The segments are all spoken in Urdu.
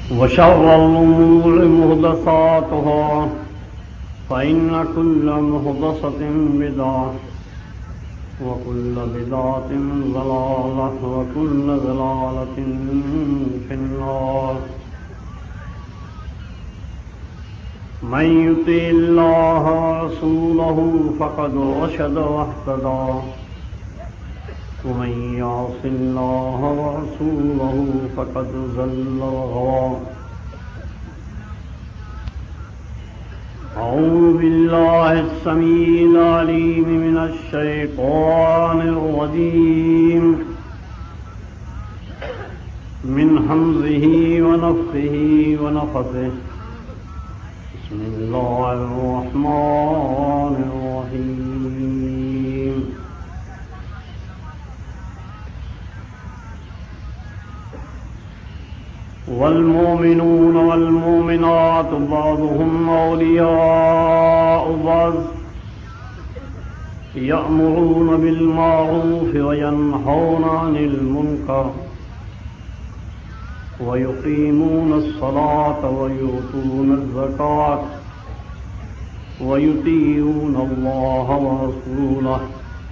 وشر الأمور محدثاتها فإن كل محدثة بدعة وكل بدعة ضلالة وكل ضلالة في النار. من يطع الله ورسوله فقد رشد واهتدى ومن يعص الله ورسوله فقد ضل وغوى. أعوذ بالله السميع العليم من الشيطان الرجيم من همزه ونفخه ونفثه. بسم الله الرحمن الرحيم. والمؤمنون والمؤمنات بعضهم أولياء بعض يأمرون بالمعروف وينهون عن المنكر ويقيمون الصلاة ويؤتون الزكاة ويطيعون الله ورسوله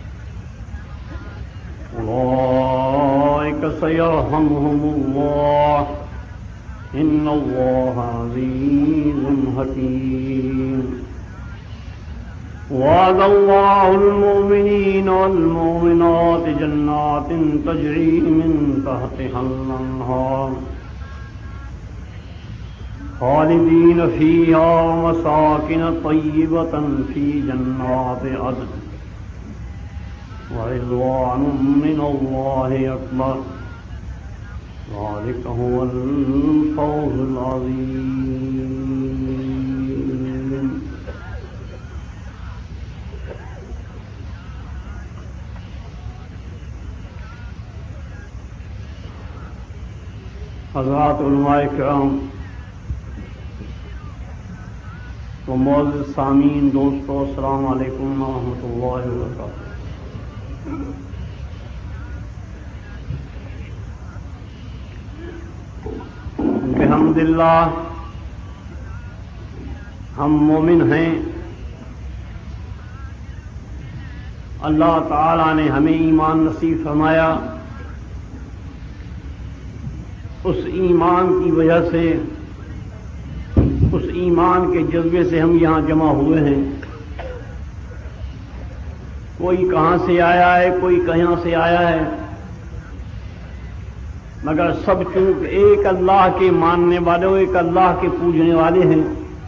أولئك سيرحمهم الله إن الله عزيز حكيم. وعد الله المؤمنين والمؤمنات جنات تجري من تحتها الأنهار خالدين فيها ومساكن طيبة في جنات عدن ورضوان من الله أكبر. ذلك هو الفوز العظيم. حضرات علماء کرام و معزز سامعین دوستو، السلام علیکم ورحمۃ اللہ وبرکاتہ. بحمد اللہ ہم مومن ہیں. اللہ تعالی نے ہمیں ایمان نصیب فرمایا. اس ایمان کی وجہ سے، اس ایمان کے جذبے سے ہم یہاں جمع ہوئے ہیں. کوئی کہاں سے آیا ہے، کوئی کہاں سے آیا ہے، مگر سب چونکہ ایک اللہ کے ماننے والے، ایک اللہ کے پوجنے والے ہیں،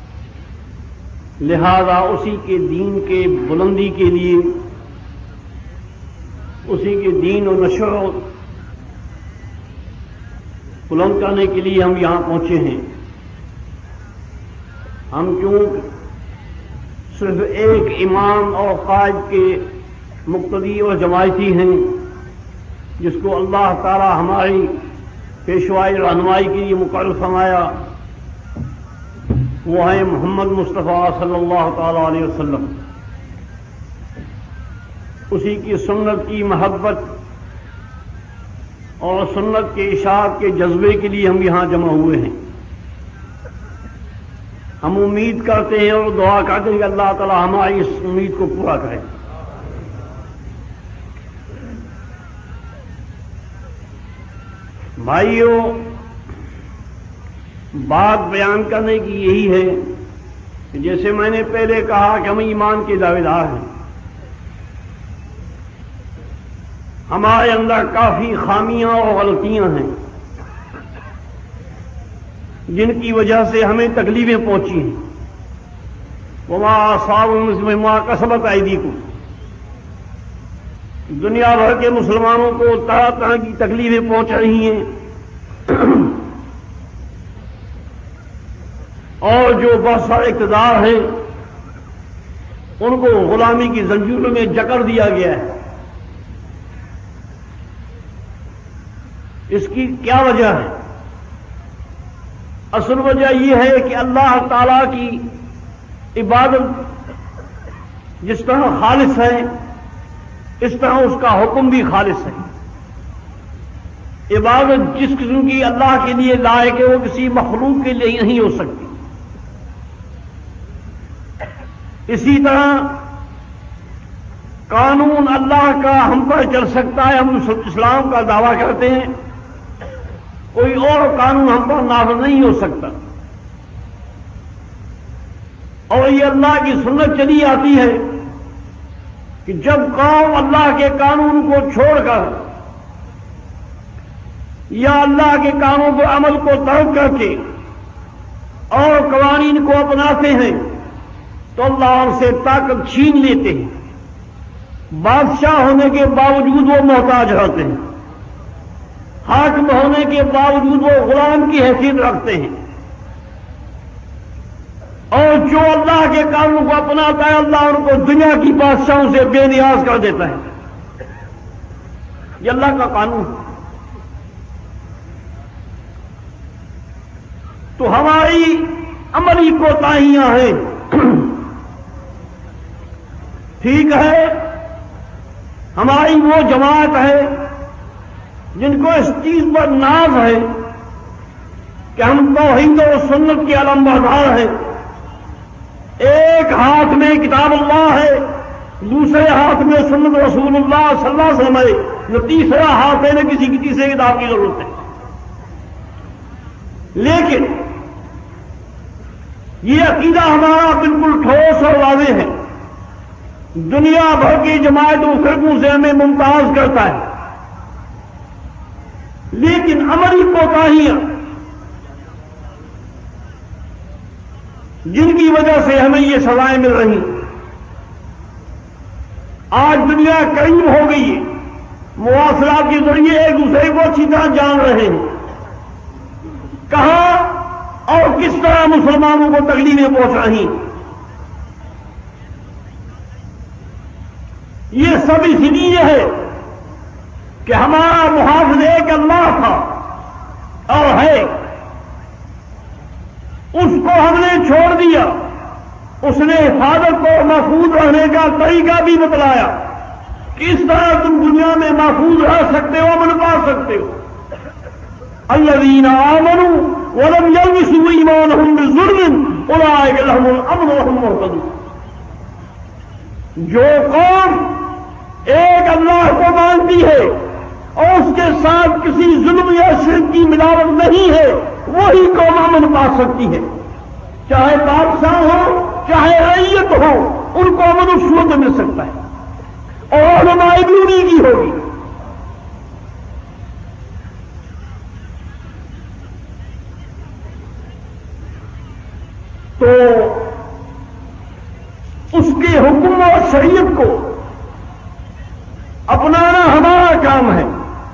لہذا اسی کے دین کے بلندی کے لیے، اسی کے دین و نشر بلند کرنے کے لیے ہم یہاں پہنچے ہیں. ہم چونکہ صرف ایک امام اور قائد کے مقتدی اور جماعتی ہیں، جس کو اللہ تعالی ہماری پیشوائی رہنمائی کے لیے مقرر فرمایا، وہ ہے محمد مصطفیٰ صلی اللہ تعالی علیہ وسلم. اسی کی سنت کی محبت اور سنت کے اشاعت کے جذبے کے لیے ہم یہاں جمع ہوئے ہیں. ہم امید کرتے ہیں اور دعا کرتے ہیں کہ اللہ تعالی ہماری اس امید کو پورا کرے. بھائیوں، بات بیان کرنے کی یہی ہے کہ جیسے میں نے پہلے کہا کہ ہم ایمان کے دعوے دار ہیں. ہمارے اندر کافی خامیاں اور غلطیاں ہیں جن کی وجہ سے ہمیں تکلیفیں پہنچی ہیں. وما أصابكم مما كسبت أيديكم. دنیا بھر کے مسلمانوں کو طرح طرح کی تکلیفیں پہنچ رہی ہیں، اور جو بہت سارے اقتدار ہیں ان کو غلامی کی زنجیروں میں جکڑ دیا گیا ہے. اس کی کیا وجہ ہے؟ اصل وجہ یہ ہے کہ اللہ تعالی کی عبادت جس طرح خالص ہے، اس طرح اس کا حکم بھی خالص ہے. عبادت جس قسم کی اللہ کے لیے لائق ہے وہ کسی مخلوق کے لیے نہیں ہو سکتی۔ اسی طرح قانون اللہ کا ہم پر چل سکتا ہے، ہم اسلام کا دعویٰ کرتے ہیں، کوئی اور قانون ہم پر نافذ نہیں ہو سکتا، اور یہ اللہ کی سنت چلی آتی ہے کہ جب قوم اللہ کے قانون کو چھوڑ کر یا اللہ کے قانون کو عمل کو ترک کر کے اور قوانین کو اپناتے ہیں تو اللہ ان سے طاقت چھین لیتے ہیں، بادشاہ ہونے کے باوجود وہ محتاج رہتے ہیں، حاکم ہونے کے باوجود وہ غلام کی حیثیت رکھتے ہیں، اور جو اللہ کے قانون کو اپناتا ہے اللہ ان کو دنیا کی بادشاہوں سے بے نیاز کر دیتا ہے۔ یہ اللہ کا قانون ہے۔ تو ہماری عملی کوتاہیاں ہیں، ٹھیک ہے ہماری وہ جماعت ہے جن کو اس چیز پر ناز ہے کہ ہم توحید و سنت کے علمبردار ہیں، ایک ہاتھ میں کتاب اللہ ہے، دوسرے ہاتھ میں سنت رسول اللہ صلی اللہ علیہ وسلم ہے، نہ تیسرا ہاتھ ہے نہ کسی کی تیسرے کتاب کی ضرورت ہے۔ لیکن یہ عقیدہ ہمارا بالکل ٹھوس اور واضح ہے، دنیا بھر کی جماعتوں فرقوں سے ہمیں ممتاز کرتا ہے، لیکن عملی کوتاہیاں جن کی وجہ سے ہمیں یہ سزائیں مل رہی، آج دنیا قریب ہو گئی ہے، مواصلات کے ذریعے ایک دوسرے کو اچھی طرح جان رہے ہیں، کہاں اور کس طرح مسلمانوں کو تکلیفیں پہنچ رہی، یہ سب اس لیے ہے کہ ہمارا محافظ ایک اللہ تھا اور ہے، اس کو ہم نے چھوڑ دیا، اس نے حفاظت کو محفوظ رہنے کا طریقہ بھی بتلایا کہ اس طرح تم دنیا میں محفوظ رہ سکتے ہو، امن پا سکتے ہو۔ الذین آمنوا ولم یلبسوا ایمانهم بظلم اولئک لهم الامن وهم مہتدون۔ جو قوم ایک اللہ کو مانتی ہے اور اس کے ساتھ کسی ظلم یا شرک کی ملاوٹ نہیں ہے وہی قوم امن پا سکتی ہے، چاہے بادشاہ ہو چاہے رعیت ہو، ان کو امن اس وقت مل سکتا ہے، اور علماء بھی انہیں کی ہوگی۔ تو اس کے حکم اور شریعت کو اپنانا ہمارا کام ہے۔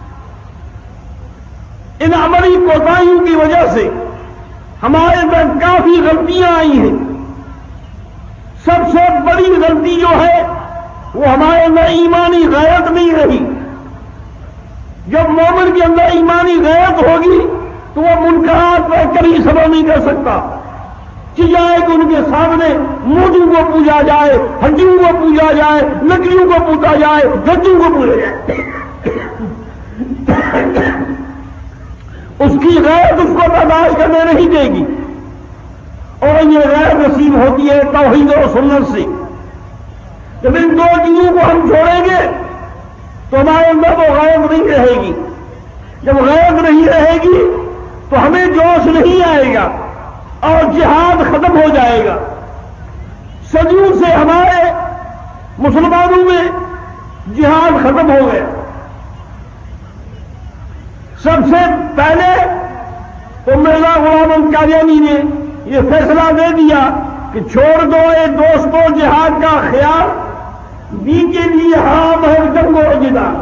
ان عملی کوتاہیوں کی وجہ سے ہمارے اندر کافی غلطیاں آئی ہیں۔ سب سے بڑی غلطی جو ہے وہ ہمارے اندر ایمانی غیرت نہیں رہی۔ جب مومن کے اندر ایمانی غیرت ہوگی تو وہ منکرات پر کبھی صبر نہیں کر سکتا، چاہے کہ ان کے سامنے موجوں کو پوجا جائے، ہڈیوں کو پوجا جائے، لکڑیوں کو پوجا جائے، گجوں کو پوجا جائے، اس کی غیرت اس کو برداشت کرنے نہیں دے گی، اور یہ غیرت نصیب ہوتی ہے توحید و سنت سے۔ جب ان دو چیزوں کو ہم چھوڑیں گے تو ہمارے اندر وہ غیرت نہیں رہے گی، جب غیرت نہیں رہے گی تو ہمیں جوش نہیں آئے گا اور جہاد ختم ہو جائے گا۔ صدیوں سے ہمارے مسلمانوں میں جہاد ختم ہو گیا۔ سب سے پہلے تو مرزا غلام احمد قادیانی نے یہ فیصلہ دے دیا کہ چھوڑ دو اے دوستوں جہاد کا خیال، دین کے لیے حرام ہے جنگ و جدال۔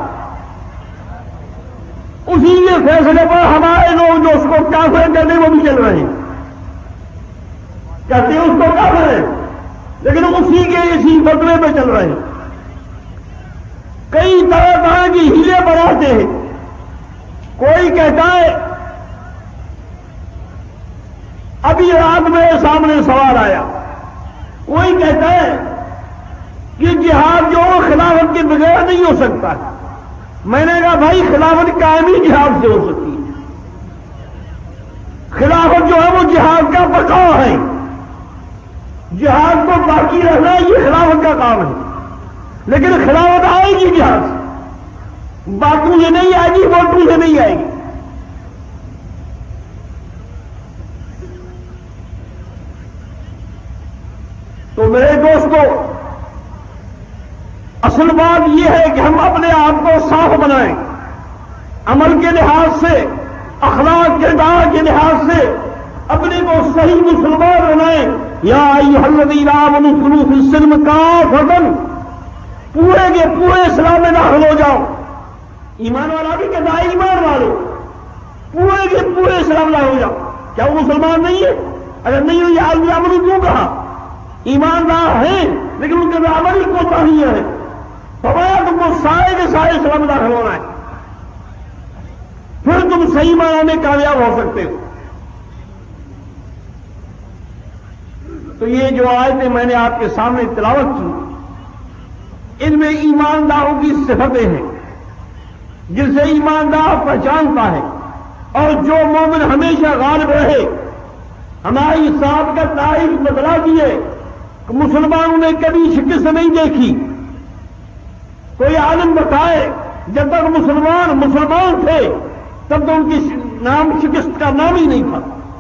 اسی کے فیصلے پر ہمارے لوگ جو اس کو کافر کرتے وہ بھی چل رہے ہیں، کہتے ہیں اس کو کافر ہے، لیکن اسی کے اسی بدلے پہ چل رہے ہیں۔ کئی طرح طرح کی ہیلے بناتے ہیں۔ کوئی کہتا ہے، ابھی رات میرے سامنے سوال آیا، کوئی کہتا ہے کہ جہاد جو خلافت کے بغیر نہیں ہو سکتا، میں نے کہا بھائی خلافت قائم ہی جہاد سے ہو سکتی ہے. خلافت جو ہے وہ جہاد کا بقا ہے. جہاد کو باقی رہنا یہ خلافت کا کام ہے. لیکن خلافت آئے گی جہاد سے، باتوں سے نہیں آئے گی، ووٹوں سے نہیں آئے گی. تو میرے دوستو، اصل بات یہ ہے کہ ہم اپنے آپ کو صاف بنائیں، عمل کے لحاظ سے، اخلاق کردار کے لحاظ سے اپنے کو صحیح مسلمان بنائیں. یا ایھا الذین آمنوا ادخلوا فی السلم کافۃ، پورے کے پورے اسلام میں داخل ہو جاؤ. ایمان والا بھی کہتا ہے ایمان والو، پورے کے پورے اسلام میں داخل ہو جاؤ. کیا وہ مسلمان نہیں ہے؟ اگر نہیں ہوئی آدمی عمل کیوں کہا؟ ایماندار ہیں لیکن ان کے عمل ہی کو نہیں ہے. فرمایا تم کو سارے کے سارے اسلام میں داخل ہونا ہے، پھر تم صحیح معنی میں کامیاب ہو سکتے ہو. تو یہ جو آیتیں میں نے آپ کے سامنے تلاوت کی، ان میں ایمانداروں کی صفتیں ہیں جن سے ایماندار پہچانتا ہے. اور جو مومن ہمیشہ غالب رہے. ہماری سابقہ تاریخ بتلا دیے کہ مسلمانوں نے کبھی شکست نہیں دیکھی. کوئی عالم بتائے جب تک مسلمان تھے تب تو ان کی نام شکست کا نام ہی نہیں تھا.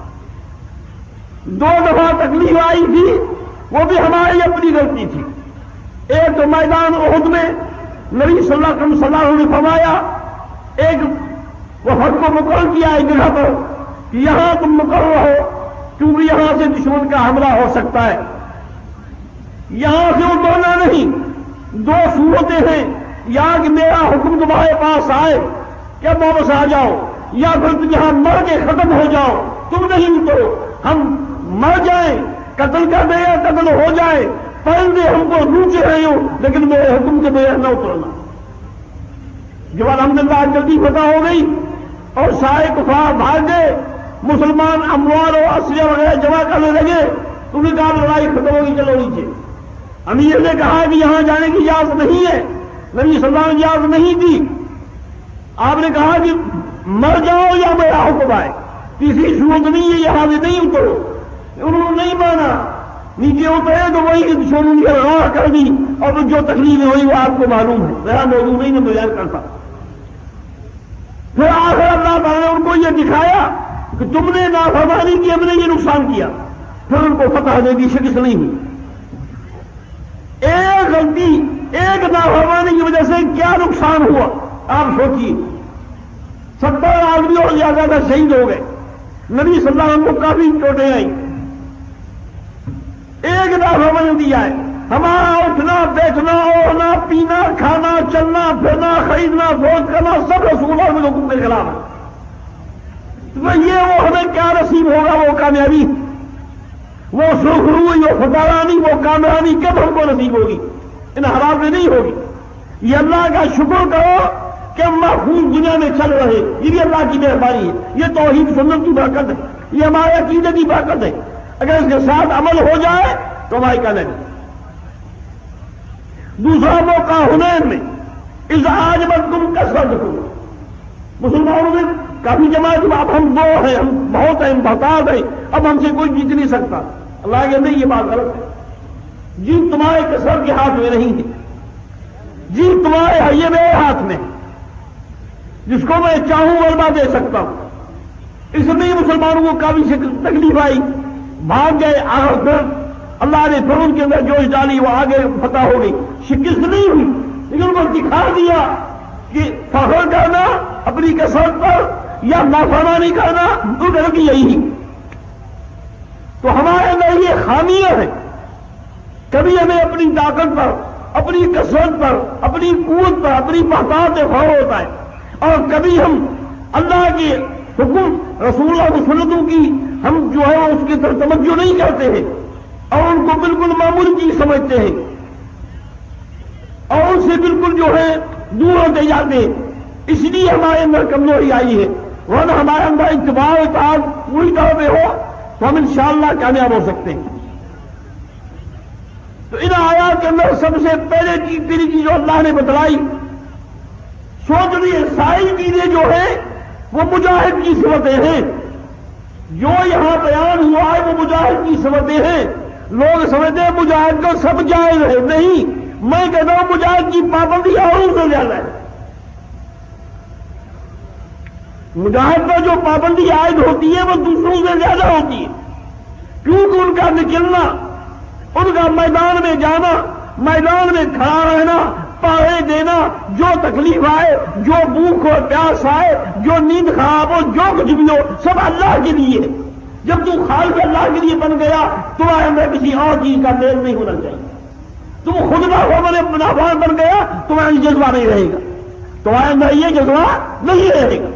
2 دفعہ تکلیف آئی تھی، وہ بھی ہماری اپنی غلطی تھی. ایک تو میدان احد میں نبی صلی اللہ علیہ وسلم نے فرمایا، ایک وفد کو مقرر کیا ایک جگہ پر کہ یہاں تم مقرر ہو کیونکہ یہاں سے دشمن کا حملہ ہو سکتا ہے. یہاں سے اترنا نہیں. 2 صورتیں ہیں، یا کہ میرا حکم تمہارے پاس آئے کہ واپس آ جاؤ، یا پھر تم یہاں مر کے ختم ہو جاؤ. تم نہیں اترو، ہم مر جائیں، قتل کر دیں یا قتل ہو جائے، پرندے ہم کو روچے رہے ہو لیکن میرے حکم کے بغیر نہ اترنا. جب الحمدللہ جلدی فتح ہو گئی اور سارے کفار بھاگ گئے، مسلمان اموال اور اسلحہ وغیرہ جمع کرنے لگے، تو انہوں نے کہا لڑائی ختم ہوگی، چلو نیچے. امیر نے کہا کہ یہاں جانے کی اجازت نہیں ہے، نبی صلی اللہ علیہ وسلم نے اجازت نہیں دی. آپ نے کہا کہ مر جاؤ یا میرا حکم آئے، تیسری صورت نہیں ہے، یہاں سے نہیں اترو. انہوں نے نہیں مانا، نیچے اترے تو وہی دشمنوں نے راہ کر دی اور جو تکلیف ہوئی وہ آپ کو معلوم ہے، میرا موضوع نہیں میں بیان کرتا. پھر آخر اللہ تعالیٰ نے ان کو یہ دکھایا کہ تم نے نافرمانی کی، ہم نے یہ نقصان کیا. پھر ان کو فتح دے دی، شکست نہیں ہوئی. ایک غلطی، ایک نافرمانی کی وجہ سے کیا نقصان ہوا آپ سوچیے. 70 آدمی اور زیادہ تر شہید ہو گئے، نبی صلی اللہ علیہ وسلم کو کافی چوٹیں آئی. ایک نافرمانی دیا ہے، ہمارا اٹھنا بیٹھنا اوڑھنا پینا کھانا چلنا پھرنا خریدنا فروخت کرنا سب رسول اللہ کے حکم کے خلاف ہے. تو یہ وہ ہمیں کیا نصیب ہوگا، وہ کامیابی، وہ سرخروئی، وہ فتحانی، وہ کامیابی کب ہم کو نصیب ہوگی؟ ان حالات میں نہیں ہوگی. یہ اللہ کا شکر کرو کہ ہم محفوظ دنیا میں چل رہے، یہ بھی اللہ کی مہربانی ہے. یہ توحید سنت کی برکت ہے، یہ ہمارے عقیدے کی برکت ہے. اگر اس کے ساتھ عمل ہو جائے تو ہماری کامیابی. دوسرا موقع حنین میں، اذ اعجبتکم کثرتکم، مسلمانوں میں کافی جماعت، اب ہم 2 ہیں، ہم بہت ہیں، ہم بہتات ہیں، اب ہم سے کوئی جیت نہیں سکتا. اللہ کہ نہیں، یہ بات غلط ہے. جیت تمہارے کثرت کے ہاتھ میں نہیں ہے، جیت تمہارے یہ میرے ہاتھ میں، جس کو میں چاہوں غلبہ دے سکتا ہوں. اس میں مسلمانوں کو کافی تکلیف آئی، بھاگ گئے. پھر اللہ نے پھر ان کے اندر جوش ڈالی، وہ آگے فتح ہو گئی. شکست نہیں ہوئی لیکن ان کو دکھا دیا کہ فخر کرنا اپنی کثرت پر یا نافرمانی کرنا غلطی یہی. تو ہمارے اندر یہ خامیاں ہیں. کبھی ہمیں اپنی طاقت پر، اپنی کثرت پر، اپنی قوت پر، اپنی بہتات سے فخر ہوتا ہے، اور کبھی ہم اللہ کے حکم رسول اللہ کی سنتوں کی ہم جو ہے اس کی طرف توجہ نہیں کرتے ہیں اور ان کو بالکل معمولی چیز سمجھتے ہیں اور ان سے بالکل جو ہے دور ہوتے جاتے ہیں. اس لیے ہمارے اندر کمزوری آئی ہے. ورنہ ہمارے اندر اتباع و اطاعت پوری طرح پہ ہو تو ہم انشاءاللہ کامیاب ہو سکتے ہیں. تو ان آیات کے اندر سب سے پہلے پہلی چیز جو اللہ نے بتلائی، سوچ لیے ساری چیزیں جو ہیں وہ مجاہد کی صفتیں ہیں، جو یہاں بیان ہوا ہے وہ مجاہد کی صفتیں ہیں۔ لوگ سمجھتے ہیں مجاہد کو سب جائز ہے، نہیں، میں کہتا ہوں مجاہد کی پابندی اور سے زیادہ ہے۔ مجاہد پر جو پابندی عائد ہوتی ہے وہ دوسروں سے زیادہ ہوتی ہے، کیونکہ ان کا نکلنا، ان کا میدان میں جانا، میدان میں کھڑا رہنا، پہرے دینا، جو تکلیف آئے، جو بھوک اور پیاس آئے، جو نیند خراب ہو، جو کچھ بھی ہو، سب اللہ کے لیے۔ جب تو خالق اللہ کے لیے بن گیا، تمہارے اندر کسی اور چیز کا میل نہیں ہونا چاہیے۔ تم خود نافرمان بن گیا، تمہارا جذبہ نہیں رہے گا، تمہارے اندر یہ جذبہ نہیں رہے گا۔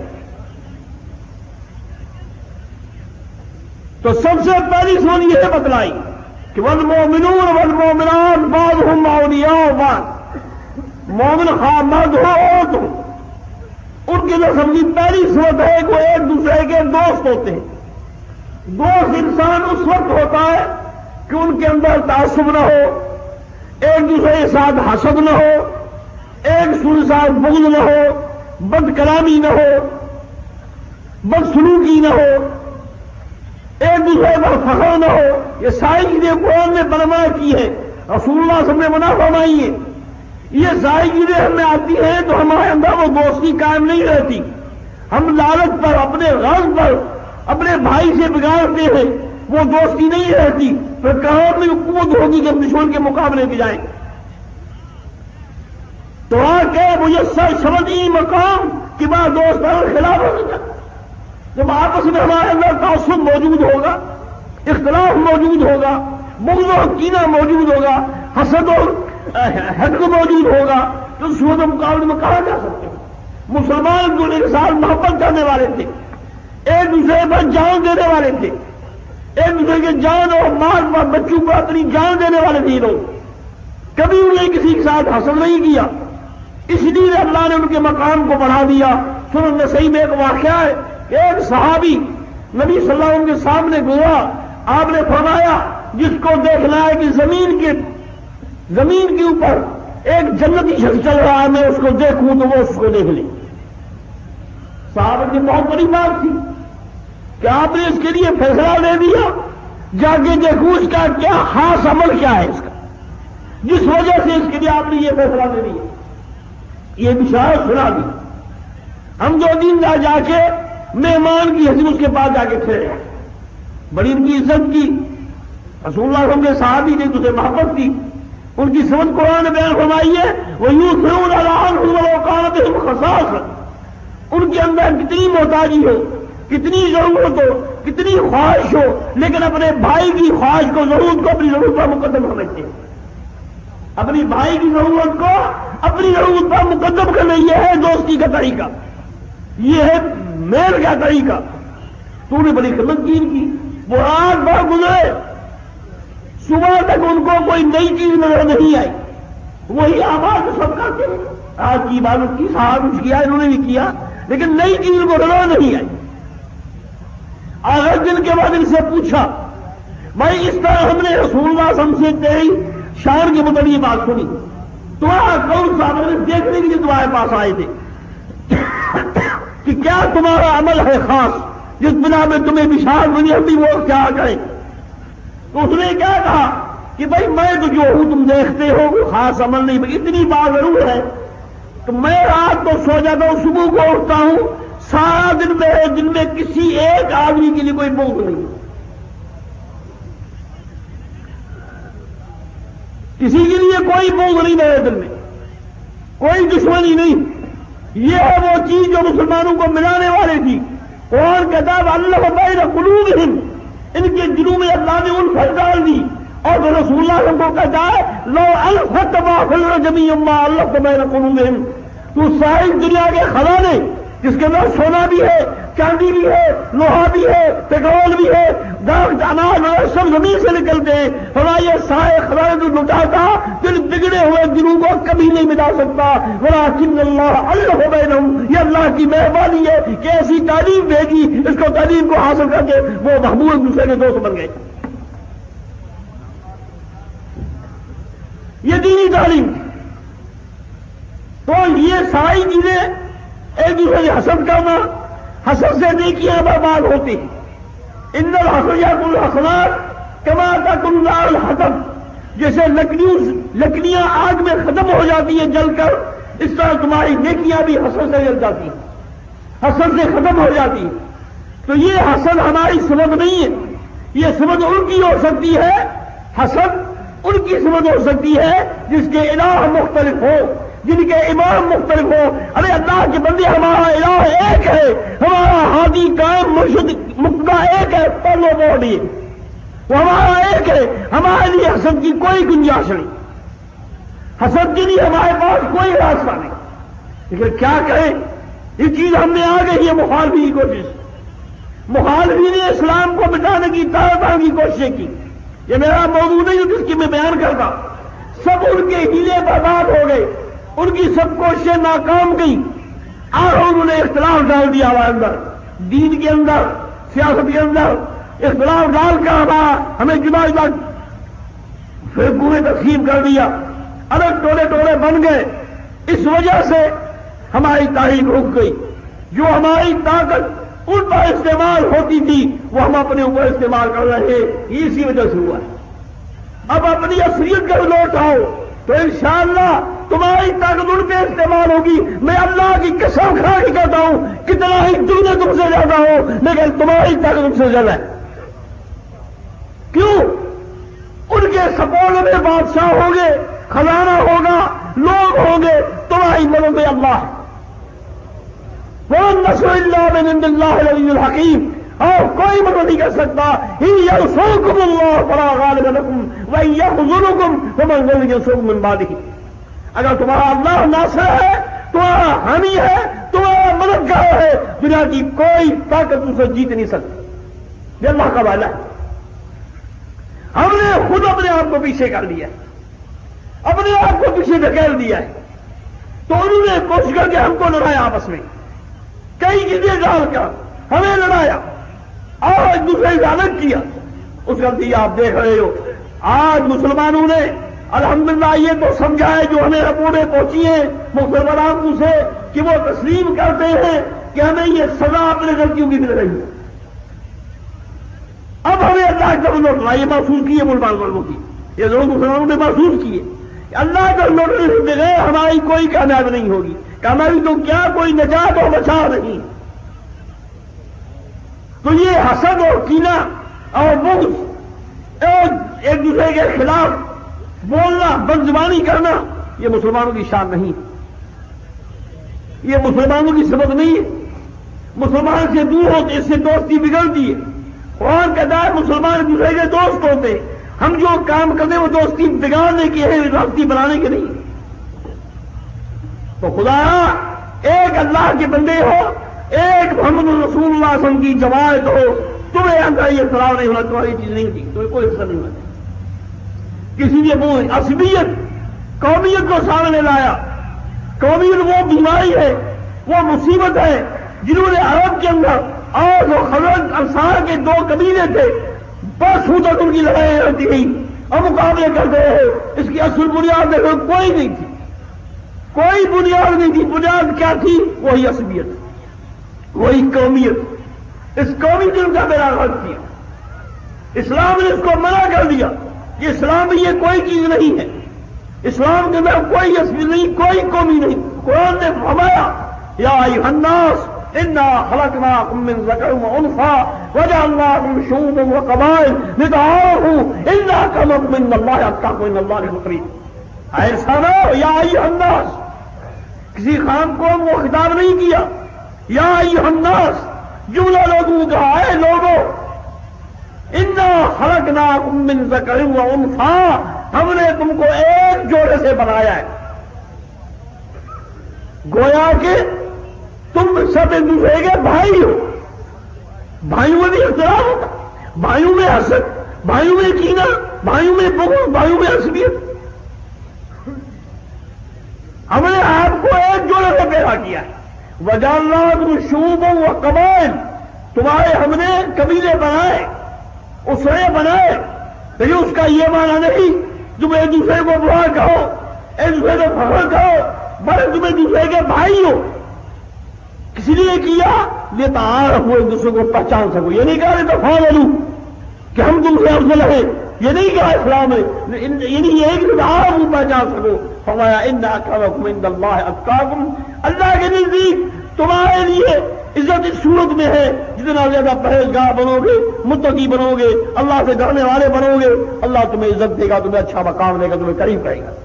تو سب سے پہلی سن یہ بتلائی کہ والمؤمنون والمؤمنات بعضهم اولیاء بعض، مومن خواہ مرد ہو عورت ہو، ان کی نسب کی پہلی صورت ہے کہ وہ ایک دوسرے کے دوست ہوتے ہیں۔ دوست انسان اس وقت ہوتا ہے کہ ان کے اندر تعصب نہ ہو، ایک دوسرے کے ساتھ حسد نہ ہو، ایک دوسرے کے ساتھ بغض نہ ہو، بد کلامی نہ ہو، بد سلوکی نہ ہو، ایک دوسرے پر فخر نہ ہو۔ یہ ساری چیزیں قرآن نے برما کی ہے، رسول اللہ صلی اللہ علیہ وسلم نے منع فرمائی ہے۔ یہ ساری چیزیں ہمیں آتی ہیں تو ہمارے اندر وہ دوستی قائم نہیں رہتی، ہم لالچ پر، اپنے غرض پر، اپنے بھائی سے بگاڑتے ہیں، وہ دوستی نہیں رہتی۔ پھر کہاں میں قوت ہوگی کہ ہم دشمن کے مقابلے میں جائیں۔ تو کہ میسر شبدی مقام کہ بعد دوست خلاف ہو سکتا، جب آپس میں ہمارے اندر تعصب موجود ہوگا، اختلاف موجود ہوگا، بغض و کینہ موجود ہوگا، حسد و حقد موجود ہوگا، تو صورت مقابلے میں کہاں جا سکتے ہیں؟ مسلمان جو ایک ساتھ محبت کرنے والے تھے، ایک دوسرے پر جان دینے والے تھے، ایک دوسرے کے جان اور مال پر، بچوں پر اپنی جان دینے والے تھے لوگ، کبھی انہوں نے کسی کے ساتھ حسد نہیں کیا، اس لیے اللہ نے ان کے مقام کو بڑھا دیا۔ سنن نسائی میں ایک واقعہ ہے، ایک صحابی نبی صلی اللہ علیہ وسلم کے سامنے گزرا، آپ نے فرمایا جس کو دیکھنا ہے کہ زمین کے اوپر ایک جنتی شخص چل رہا ہے، میں اس کو دیکھوں تو وہ اس کو دیکھ لے۔ صحابہ کی بہت بڑی بات تھی کہ آپ نے اس کے لیے فیصلہ لے دیا، جا کے دیکھوں اس کا کیا خاص عمل کیا ہے اس کا، جس وجہ سے اس کے لیے آپ نے یہ فیصلہ لے دیا، یہ بشارت سنا دی۔ ہم جو دن جا کے مہمان کی حیثیت اس کے پاس جا کے ٹھہرے، بڑی ان کی عزت کی، رسول اللہ صلی اللہ علیہ وسلم کے صحابی نے اسے محبت کی، ان کی سمجھ قرآن نے بیان فرمائی ہے وَيُؤْثِرُونَ عَلَىٰ أَنفُسِهِمْ وَلَوْ كَانَ بِهِمْ خَصَاصَةٌ، ان کے اندر کتنی محتاجی ہو، کتنی ضرورت ہو، کتنی خواہش ہو، لیکن اپنے بھائی کی خواہش کو، ضرورت کو اپنی ضرورت پر مقدم سمجھتے ہیں، اپنی بھائی کی ضرورت کو اپنی ضرورت پر مقدم کرنا، یہ ہے دوستی کا طریقہ، یہ ہے میل کا طریقہ۔ تو نے بڑی خدمت کی ان کی، وہ رات بھر گزرے، صبح تک ان کو کوئی نئی چیز نظر نہیں آئی، وہی آواز سب کرتے ہیں، آج کی عبادت کی، صاحب کچھ کیا، انہوں نے بھی کیا، لیکن نئی چیز کو نظر نہیں آئی۔ آخر دن کے بعد ان سے پوچھا، بھائی اس طرح ہم نے رسول اللہ صلی اللہ علیہ وسلم سے تیری شان کے متعلق یہ بات سنی، تمہارا کون سا عمل دیکھنے کے لیے تمہارے پاس آئے تھے کہ کیا تمہارا عمل ہے خاص جس بنا میں تمہیں بشارت ملی، ہم بھی وہ کیا کریں؟ تو اس نے کیا کہا کہ بھائی میں تو جو ہوں تم دیکھتے ہو وہ خاص عمل نہیں، بھائی اتنی بات ضرور ہے کہ میں رات کو سو جاتا ہوں، صبح کو اٹھتا ہوں، سارا دن میرے دن میں کسی ایک آدمی کے لیے کوئی بغض نہیں، کسی کے لیے کوئی بغض نہیں میرے دل میں، کوئی دشمنی نہیں۔ یہ ہے وہ چیز جو مسلمانوں کو ملانے والی تھی۔ قرآن کہتا ہے اللہ بین قلوبہم، ان کے دلوں میں اللہ نے الفت ڈال دی، اور رسول اللہ صلی اللہ علیہ وسلم کو کہتا ہے لو الفت ما فی الارض جميعا ما الفت بین قلوبہم، تو ساری دنیا کے خزانے جس کے اندر سونا بھی ہے، چاندی بھی ہے، لوہا بھی ہے، پیٹرول بھی ہے، درخت، اناج سب زمین سے نکلتے ہیں، ہمارا یہ سارے خزانے جو لٹاتا دل بگڑے ہوئے دلوں کو کبھی نہیں مٹا سکتا، ولکن اللہ الف بینہم، یہ اللہ کی مہربانی ہے کہ ایسی تعلیم بھیجی، اس کو تعلیم کو حاصل کر کے وہ محبوب ایک دوسرے کے دوست بن گئے۔ یہ دینی تعلیم، تو یہ ساری چیزیں ایک دوسرے سے حسد کرنا، حسد سے نیکیاں برباد ہوتی ہیں. ان الحسد یاکل الحسنات کما تاکل نار الحطب، جیسے لکڑیاں آگ میں ختم ہو جاتی ہیں جل کر، اس طرح تمہاری نیکیاں بھی حسد سے جل جاتی ہیں، حسد سے ختم ہو جاتی ہیں. تو یہ حسد ہماری سمجھ نہیں ہے، یہ سمجھ ان کی ہو سکتی ہے، حسد ان کی سمجھ ہو سکتی ہے جس کے الہ مختلف ہو، جن کے امام مختلف ہو. ارے اللہ کے بندے، ہمارا الہ ایک ہے، ہمارا ہادی قائم مرشد مقتدی ایک ہے، پلو بوڑی وہ ہمارا ایک ہے. ہمارے لیے حسد کی کوئی گنجائش نہیں، حسد کے لیے ہمارے پاس کوئی راستہ نہیں. لیکن کیا کریں، یہ چیز ہم نے آ گئی ہے مخالفی کی کوشش، مخالفین نے اسلام کو مٹانے کی طرح کی کوششیں کی. یہ میرا موضوع نہیں جس کی میں بیان کرتا. سب ان کے ہیلے برباد ہو گئے، ان کی سب کوششیں ناکام گئی، اور انہوں نے اختلاف ڈال دیا ہمارے اندر، دین کے اندر، سیاست کے اندر اختلاف ڈال کر ہمیں جدا جدا فرقوں میں تقسیم کر دیا، الگ ٹولے ٹولے بن گئے. اس وجہ سے ہماری تاریخ رک گئی. جو ہماری طاقت ان پر استعمال ہوتی تھی وہ ہم اپنے اوپر استعمال کر رہے ہیں، یہ اسی وجہ سے ہوا ہے. اب اپنی اصلیت کا لوٹ آؤ تو انشاءاللہ تمہاری طاقت ان پہ استعمال ہوگی. میں اللہ کی قسم کھا کے کہتا ہوں، کتنا ہی دنیا تم سے زیادہ ہو لیکن تمہاری طاقت تم سے زیادہ ہے. کیوں؟ ان کے سپورٹ میں بادشاہ ہوں گے، خزانہ ہوگا، لوگ ہوں گے، تمہاری مدد میں اللہ. وَالنَّصْرُ إِلَّا مِنْ عِنْدِ اللَّهِ الْعَزِيزِ الْحَكِيمِ، اور کوئی مدد نہیں کر سکتا. إِن يَنصُرْكُمُ اللَّهُ فَلَا غَالِبَ لَكُمْ وَإِن يَخْذُلْكُمْ فَمَنْ ذَا الَّذِي يَنصُرُكُم مِّن بَعْدِهِ. اگر تمہارا اللہ ناصر ہے، تمہارا حامی ہے، تمہارا مددگار ہے، دنیا کی کوئی طاقت تم سے جیت نہیں سکتی. یہ اللہ کا وعدہ ہے. ہم نے خود اپنے آپ کو پیچھے کر لیا، اپنے آپ کو پیچھے دھکیل دیا ہے. تو انہوں نے کوشش کر کے ہم کو لڑایا، آپس میں کئی چیزیں ڈال کر ہمیں لڑایا اور ایک دوسرے سے الگ کیا. اس کا نتیجہ آپ دیکھ رہے ہو. آج مسلمانوں نے الحمدللہ یہ تو سمجھا ہے، جو ہمیں رپورٹیں پہنچی ہیں مسلمانوں سے، کہ وہ تسلیم کرتے ہیں کہ ہمیں یہ سزا اپنے غلطیوں کی مل رہی ہے. اب ہمیں اللہ کا لوٹنا یہ محسوس کیے مسلمانوں کی، یہ ضرور مسلمانوں نے محسوس کیے کہ اللہ کا لوٹنے سے بغیر ہماری کوئی کامیابی نہیں ہوگی. کامیابی تو کیا، کوئی نجات اور بچاؤ نہیں. تو یہ حسد اور کینہ اور بغض اور ایک دوسرے کے خلاف بولنا، بدزبانی کرنا، یہ مسلمانوں کی شان نہیں، یہ مسلمانوں کی سمجھ نہیں ہے. مسلمان سے دور ہوتے اس سے دوستی بگڑتی ہے. قرآن کہتا ہے مسلمان ایک دوسرے کے دوست ہوتے. ہم جو کام کرتے ہیں وہ دوستی بگاڑنے کی ہے، دوستی بنانے کی نہیں. تو خدا ایک اللہ کے بندے ہو، ایک محمد رسول اللہ صلی اللہ علیہ وسلم کی جماعت ہو، تمہیں اندر یہ اختلاف نہیں ہونا، تمہاری چیز نہیں ہوتی، تمہیں کوئی حصہ نہیں ہونا. کسی نے وہ عصبیت، قومیت کو سامنے لایا. قومیت وہ بیماری ہے، وہ مصیبت ہے جنہوں نے عرب کے اندر اور جو خزرج انصار کے دو قبیلے تھے، بس ہوں تک ان کی لڑائی ہوتی گئی اور مقابلے کرتے رہے. اس کی اصل بنیاد دیکھو کوئی نہیں تھی، کوئی بنیاد نہیں تھی. بنیاد کیا تھی؟ وہی عصبیت، وہی قومیت. اس قومی نے ان کا بیڑا غرق کیا. اسلام نے اس کو منع کر دیا کہ اسلام میں یہ کوئی چیز نہیں ہے، اسلام کے اندر کوئی عصبی نہیں، کوئی قومی نہیں. قرآن نے فرمایا یا ایھا الناس انا خلقناکم من ذکر وانثى وجعلناکم شعوبا وقبائل لتعارفوا ان اکرمکم عند اللہ اتقاکم ان اللہ علیم خبیر. اے انسانو، یا ایھا الناس، کسی خام قوم کو خطاب نہیں کیا. یا ایھا الناس، جملہ لوگوں کا، اے لوگوں، انا خلقناکم من ذکر وانثى، ہم نے تم کو ایک جوڑے سے بنایا ہے. گویا کہ تم سب ایک دوسرے کے بھائی ہو. بھائیوں میں بھی اختلاف ہوتا، بھائیوں میں حسد، بھائیوں میں کینہ، بھائیوں میں بغض، بھائیوں میں عصبیت. ہم نے آپ کو ایک جوڑے سے پیدا کیا ہے. وجعلناکم شعوبا وقبائل، تمہارے ہم نے قبیلے بنائے، اسرے بنائے. لیکن اس کا یہ معنی نہیں تم ایک دوسرے کو برا کہو، ایک دوسرے کو فخر کہو، بڑے تمہیں دوسرے کے بھائی ہو. کسی لیے کیا یہ تعارف ہو ایک دوسرے کو پہچان سکو. یہ نہیں کہا تفاضلوا کہ ہم تم سے افضل ہیں, یہ نہیں کہا اسلام ہے, یعنی یہ کہ تعارف کو پہچان سکو. فرمایا ان اکرمکم عند اللہ اتقاکم, اللہ کے نزدیک تمہارے لیے عزت اس صورت میں ہے جتنا زیادہ پرہیزگار بنو گے, متقی بنو گے, اللہ سے ڈرنے والے بنو گے, اللہ تمہیں عزت دے گا, تمہیں اچھا مقام دے گا, تمہیں قریب کرے گا.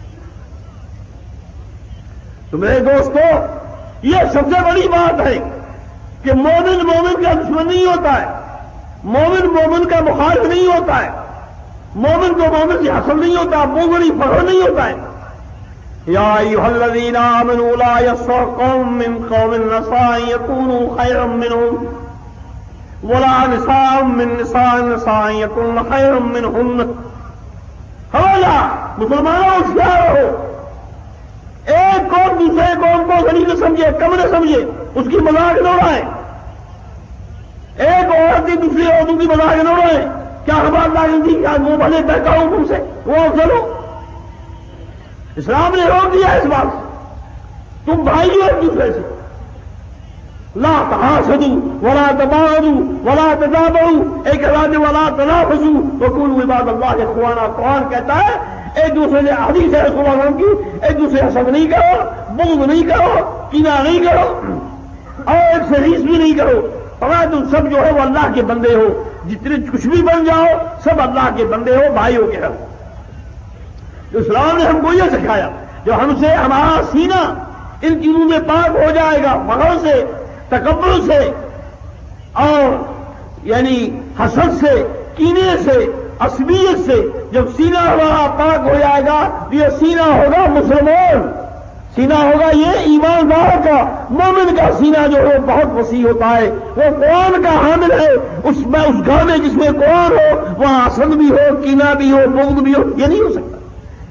تو میرے دوستو یہ سب سے بڑی بات ہے کہ مومن مومن کا دشمن نہیں ہوتا ہے, مومن مومن کا مخالف نہیں ہوتا ہے, مومن کو مومن سے حسد نہیں ہوتا, مومنی فخر نہیں ہوتا ہے. یا ایھا الذین آمنوا لا یسخر قوم من قوم عسى ان یکونوا خیرا منهم ولا نساء من نساء عسى ان یکن خیرا منهن. ہمارا مسلمانوں ہوشیار رہو, ایک قوم دوسرے قوم کو غریب نہ سمجھے, کم نہ سمجھے, اس کی مذاق نہ اڑائے. ایک عورت کی دوسری عورتوں کی مذاق نہ اڑائے. کیا خبر اللہ کی کیا وہ بھلے بہتر ہوں تم سے, وہ افضل ہو. اسلام نے روک دیا اس بات سے, تم بھائی ہو ایک دوسرے سے. لا تحاسدوا ولا تباغضوا ولا تدابروا, ایک حدیث ولا تنافسوا وكونوا عباد اللہ اخوانا. قرآن کہتا ہے ایک دوسرے سے, حدیث ہے رسول اللہ کی, ایک دوسرے سے حسد نہیں کرو, بغض نہیں کرو, کینہ نہیں کرو, اور ایک سے ریس بھی نہیں کرو. فرمایا تم سب جو ہے وہ اللہ کے بندے ہو, جتنے کچھ بھی بن جاؤ سب اللہ کے بندے ہو, بھائی ہو کے رہو. اسلام نے ہم کو یہ سکھایا, جو ہم سے ہمارا سینہ ان چیزوں میں پاک ہو جائے گا, فخر سے, تکبر سے, اور یعنی حسد سے, کینے سے, عصبیت سے. جب سینہ ہمارا پاک ہو جائے گا تو یہ سینہ ہوگا مسلمان, سینہ ہوگا یہ ایماندار کا. مومن کا سینہ جو ہے بہت وسیع ہوتا ہے, وہ قرآن کا حامل ہے. اس گھر میں جس میں قرآن ہو وہاں حسد بھی ہو, کینہ بھی ہو, بغض بھی ہو, یہ نہیں ہو سکتا.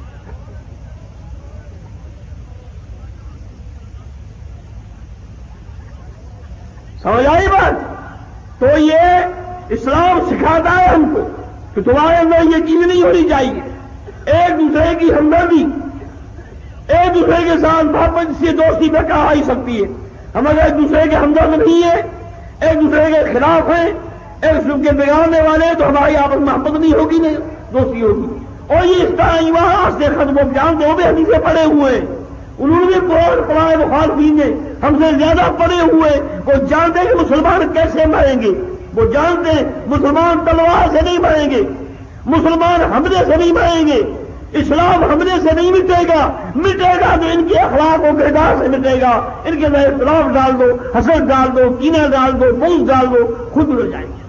سمجھ آئی بات؟ تو یہ اسلام سکھاتا ہے ہم کو کہ تمہارے اندر یہ چیز نہیں ہونی چاہیے. ایک دوسرے کی ہمدردی, ایک دوسرے کے ساتھ محبت سے دوستی میں کہا آ سکتی ہے. ہم اگر ایک دوسرے کے ہمدرد نہیں ہیں, ایک دوسرے کے خلاف ہیں, ایک دوسرے کے بگاڑنے والے ہیں, تو ہماری آپس میں محبت نہیں ہوگی, نہیں دوستی ہوگی. اور یہ اس طرح ایمان سے ختم ہو جانتے ہو بھی حدیثیں پڑے ہوئے ہیں, انہوں نے قرآن پڑھا ہے, مخالفین نے ہم سے زیادہ پڑے ہوئے, وہ جانتے ہیں کہ مسلمان کیسے مریں گے, وہ جانتے ہیں مسلمان تلوار سے نہیں مریں گے, مسلمان حملے سے نہیں مریں گے, اسلام حملے سے نہیں مٹے گا, مٹے گا تو ان کے اخلاق و کردار سے مٹے گا. ان کے اندر اختلاف ڈال دو, حسد ڈال دو, کینہ ڈال دو, بغض ڈال دو, خود مل جائیں گے.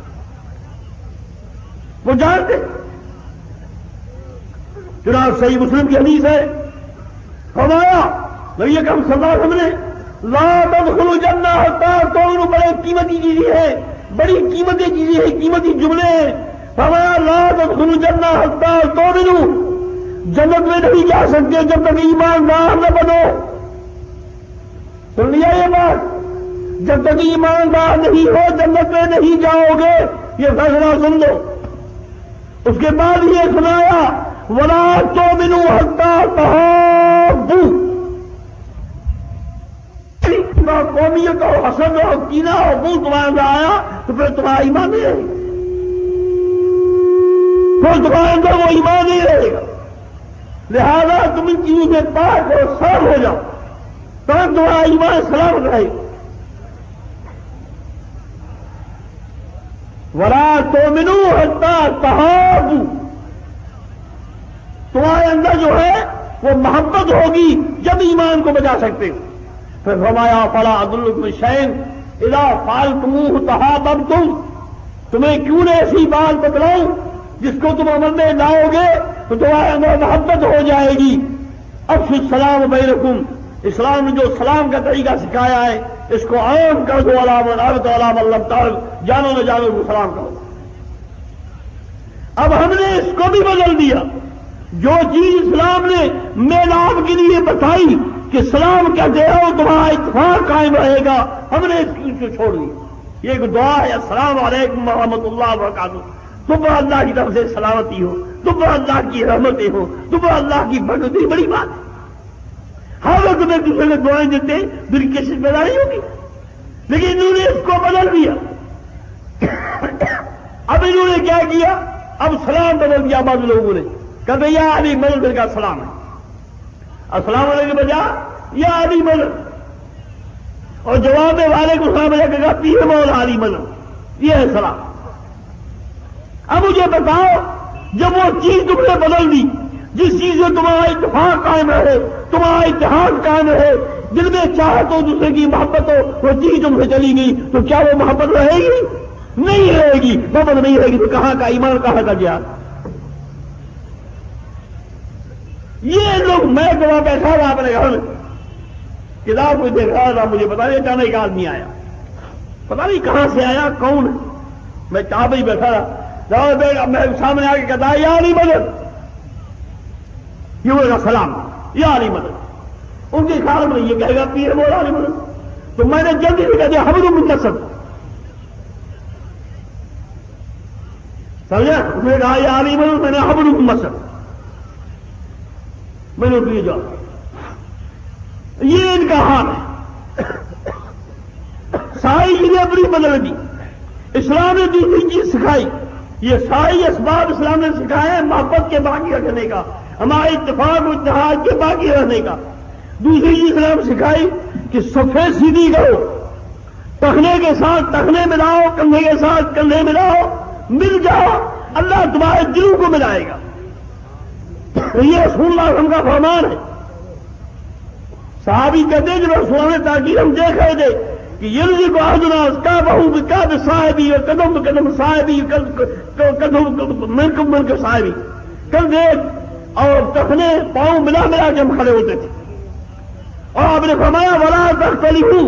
وہ جانتے. چنانچہ صحیح مسلم کی حدیث ہے, فرمایا نبی اکرم صلی اللہ علیہ وسلم نے لا تدخلوا الجنہ حتی تؤمنوا, بڑے قیمتی چیزیں ہیں, بڑی قیمتی چیزیں ہیں, قیمتی جملے ہیں. فرمایا لا تدخلوا الجنہ حتی تؤمنوا, جنت میں نہیں جا سکتے جب تک ایماندار نہ بنو. سن لیا یہ بات؟ جب تک ایماندار نہیں ہو جنت میں نہیں جاؤ گے, یہ فیصلہ سن لو. اس کے بعد یہ سنایا ولا تؤمنوا حتی تحابوا, قومیت اور حسد اور کینہ اور بغض تمہارے اندر آیا تو پھر تمہارا ایمان نہیں رہے گا, پھر تمہارے اندر وہ ایمان نہیں رہے گا. لہذا تم ان چیزوں سے پاک اور صاف ہو جاؤ تب تمہارا ایمان سلامت رہے گا. ولا تؤمنوا حتی تحابوا, تمہارے اندر جو ہے وہ محبت ہوگی جب ایمان کو بچا سکتے ہو. پھر فرمایا فلا ادلکم شیئا اذا فعلتموہ تحاببتم, تمہیں کیوں نہ ایسی بات بتلاؤں جس کو تم عمل میں لاؤ گے تو تمہارے اندر محبت ہو جائے گی. افشوا السلام بینکم, اسلام نے جو سلام کا طریقہ سکھایا ہے اس کو عام کر دو. علی من عرفت وعلی من لم تعرف, جانو نہ جانو کو سلام کرو. اب ہم نے اس کو بھی بدل دیا. جو چیز اسلام نے میلاد کے لیے بتائی کہ سلام کہتے ہو تمہارا اتفاق قائم رہے گا, ہم نے اس چیز کو چھوڑ دیا. یہ ایک دعا ہے السلام علیکم ورحمۃ اللہ وبرکاتہ, تم پر اللہ کی طرف سے سلامتی ہو, تم پر اللہ کی رحمتیں ہو, تم پر اللہ کی برکتیں, بڑی بات ہے. ہر وقت میں دوسرے کو دعائیں دیتے ہیں، دل کی کیسی پیدا نہیں ہوگی. لیکن انہوں نے اس کو بدل دیا. اب انہوں نے کیا کیا؟ اب سلام بدل دیا بعض لوگوں نے. کہتے یا علی مدد کا سلام ہے، السلام علیکم کے بجائے یا علی مدد. اور جواب میں والے کو سلام علیکم کہا پیر مولا علی مدد، یہ ہے سلام. اب مجھے بتاؤ، جب وہ چیز تم نے بدل دی، جس چیز سے تمہارا اتفاق قائم رہے، تمہارا اتحاد قائم رہے، دل میں چاہت ہو، دوسرے کی محبت ہو، وہ چیز تم سے چلی گئی، تو کیا وہ محبت رہے گی؟ نہیں رہے گی. محبت نہیں رہے گی تو کہاں کا ایمان، کہاں کا جہاد؟ یہ لوگ، میں گواہ بیٹھا رہا اپنے گھر میں، کتاب کو دیکھ رہا تھا، مجھے پتا نہیں اچانک ایک آدمی آیا، پتا نہیں کہاں سے آیا، کون ہے. میں کتاب ہی بیٹھا رہا، میں سامنے آ کے کہتا ہے یا علی مدد، یہ ہوگا سلام یا علی مدد. ان کے خیال میں یہ کہے گا پیر مولا علی مدد. تو میں نے جلدی سے کہہ دیا حبر منتصب، سمجھا؟ اس نے کہا یا علی مدد، میں نے حبر منتصب، میں نے پیے جا. یہ ان کا حال ہے. ساری چیزیں اپنی بدل دی. اسلام نے دوسری چیز سکھائی. یہ ساری اسباب اسلام نے سکھائے ہیں محبت کے باقی رکھنے کا، ہمارے اتفاق و اتحاد کے باقی رہنے کا. دوسری چیز اسلام سکھائی کہ صفے سیدھی کرو، ٹخنے کے ساتھ ٹخنے ملاؤ، کندھے کے ساتھ کندھے ملاؤ، مل جاؤ، اللہ تمہارے دلوں کو ملائے گا. یہ رسول اللہ علیہ وسلم کا فرمان ہے. صحابی کہتے ہیں جب رسول اللہ نے تاکید ہم دیکھ رہے تھے کہ یلزی کو احدنا کا بہو بکا صاحبی اور قدم بقدم صاحبی قدم من کے صاحبی، کندھے اور ٹخنے پاؤں ملا ملا کے ہم کھڑے ہوتے تھے. اور آپ نے فرمایا ولا تختلفوا،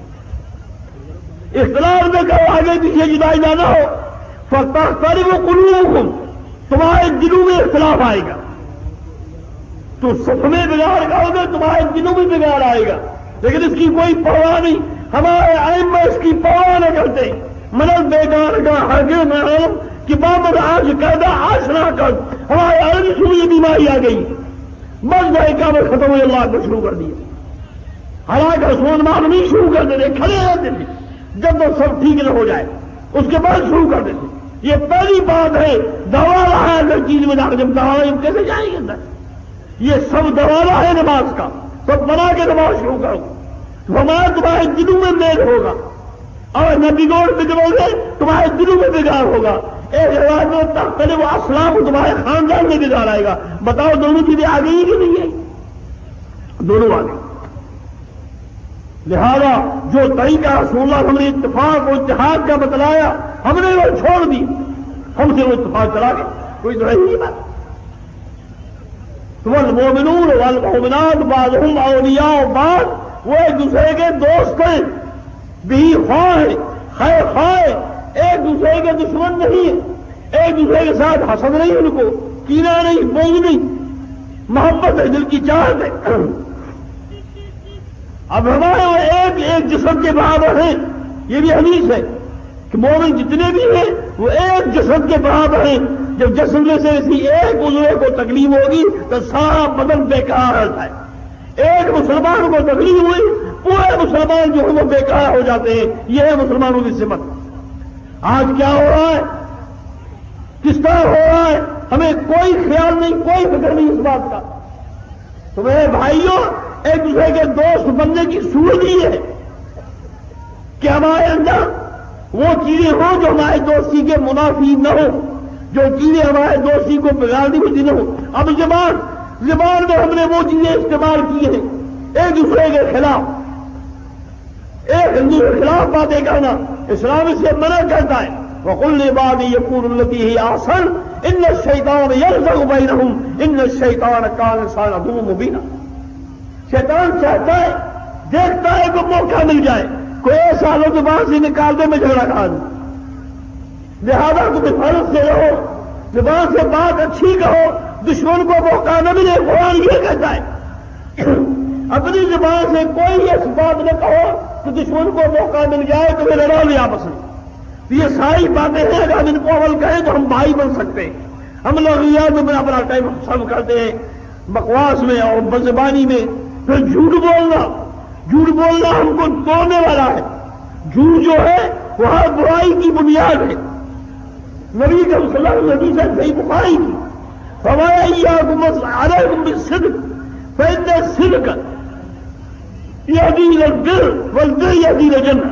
اختلاف میں کرو، آگے پیچھے جدائی نہ ہو. فتختلف قلوبکم، تمہارے دلوں میں اختلاف آئے گا. تو صف میں بگاڑ کرو گے، تمہارے دلوں میں بگاڑ آئے گا. لیکن اس کی کوئی پرواہ نہیں. ہمارے ائمہ اس کی پرواہ نہ کرتے. منل بیگار کا ہرگز نہ علم کہ بابر آج قیدا آج نہ کر. ہمارے عالم سے یہ بیماری آ گئی، بس ذائقہ میں ختم ہوئے، اللہ کو شروع کر دیا. حالانکہ عثمان معلومی شروع کر دیتے، کھڑے رہتے تھے جب تک سب ٹھیک نہ ہو جائے، اس کے بعد شروع کر دیتے. یہ پہلی بات ہے. دوالا ہے اگر چیز میں جا کے جب دوالا کیسے جائیں گے اندر؟ یہ سب دوالا ہے نماز کا. سب بنا کے نماز شروع کرو، ہمارا تمہارے دلوں میں میل ہوگا. اور نہ بگڑو گے، تمہارے دلوں میں بگاڑ ہوگا. ایک روایت میں پہلے وہ اسلام تمہارے خاندان میں بگاڑ آئے گا. بتاؤ دونوں چیزیں آ گئی کہ نہیں آئی؟ دونوں آ گئی. لہذا جو طریقہ رسول اللہ ہم نے اتفاق و اتحاد کا بتلایا، ہم نے وہ چھوڑ دی، ہم سے وہ اتفاق چلا گیا. کوئی تو نہیں بات. والمؤمنون والمؤمنات بعضهم اولیاء بعض، وہ ایک دوسرے کے دوست ہیں، بھی خواہ ہیں، خیر خواہ، ایک دوسرے کے دشمن نہیں ہے، ایک دوسرے کے ساتھ حسد نہیں، ان کو کینہ نہیں، بغض نہیں، محبت ہے، دل کی چاہت ہے. اب ہمارے وہ ایک ایک جسم کے برابر ہیں. یہ بھی حدیث ہے کہ مومن جتنے بھی ہیں وہ ایک جسم کے برابر ہیں. جب جسم میں سے کسی ایک عضو کو تکلیف ہوگی تو سارا بدن بیکار رہتا ہے. ایک مسلمان کو تکلیف ہوئی، پورے مسلمان جو ہے وہ بیکار ہو جاتے ہیں. یہ ہے مسلمانوں کی سمت. آج کیا ہو رہا ہے، کس طرح ہو رہا ہے، ہمیں کوئی خیال نہیں، کوئی فکر نہیں اس بات کا. تو میرے بھائیوں، ایک دوسرے کے دوست بننے کی صورت ہی ہے کہ ہمارے اندر وہ چیزیں ہوں جو ہماری دوستی کے منافی نہ ہو، جو چیزیں ہمارے دوستی کو بگاڑنے کی نہ ہو. اب زبان میں ہم نے وہ چیزیں استعمال کی ہیں ایک دوسرے کے خلاف، ایک ہندو کے خلاف باتیں کرنا اسلام سے منع کرتا ہے. وَقُلْ لِعِبَادِي يَقُولُوا الَّتِي هِيَ أَحْسَنُ إِنَّ الشَّيْطَانَ يَنزَغُ بَيْنَهُمْ إِنَّ الشَّيْطَانَ كَانَ لِلْإِنسَانِ عَدُوًّا مُبِينًا. شیطان چاہتا ہے، دیکھتا ہے کہ موقع مل جائے، کوئی ایسا لوگ زبان سے نکال دے میں جھگڑا کھا دوں. لہذا تم حفاظت سے رہو، زبان سے بات اچھی کہو، دشمن کو موقع نہ ملے. قرآن یہ کہتا ہے اپنی زبان سے کوئی ایسی بات نہ کہو کہ دشمن کو موقع مل جائے تو میرے لڑا لیا آپس میں. یہ ساری باتیں ہیں، اگر ہم ان کو عمل کریں تو ہم بھائی بن سکتے ہیں. ہم لوگ ریاض میں اپنا ٹائم سب کرتے ہیں، بکواس میں اور بزبانی میں، پھر جھوٹ بولنا ہم کو توڑنے والا ہے. جھوٹ جو ہے وہ ہر برائی کی بنیاد ہے. نبی کا صلی اللہ علیہ وسلم سے صحیح بخاری کی فرمایا ایاکم علیکم بالصدق فإن الصدق یہدی الی البر والبر یہدی الی الجنہ.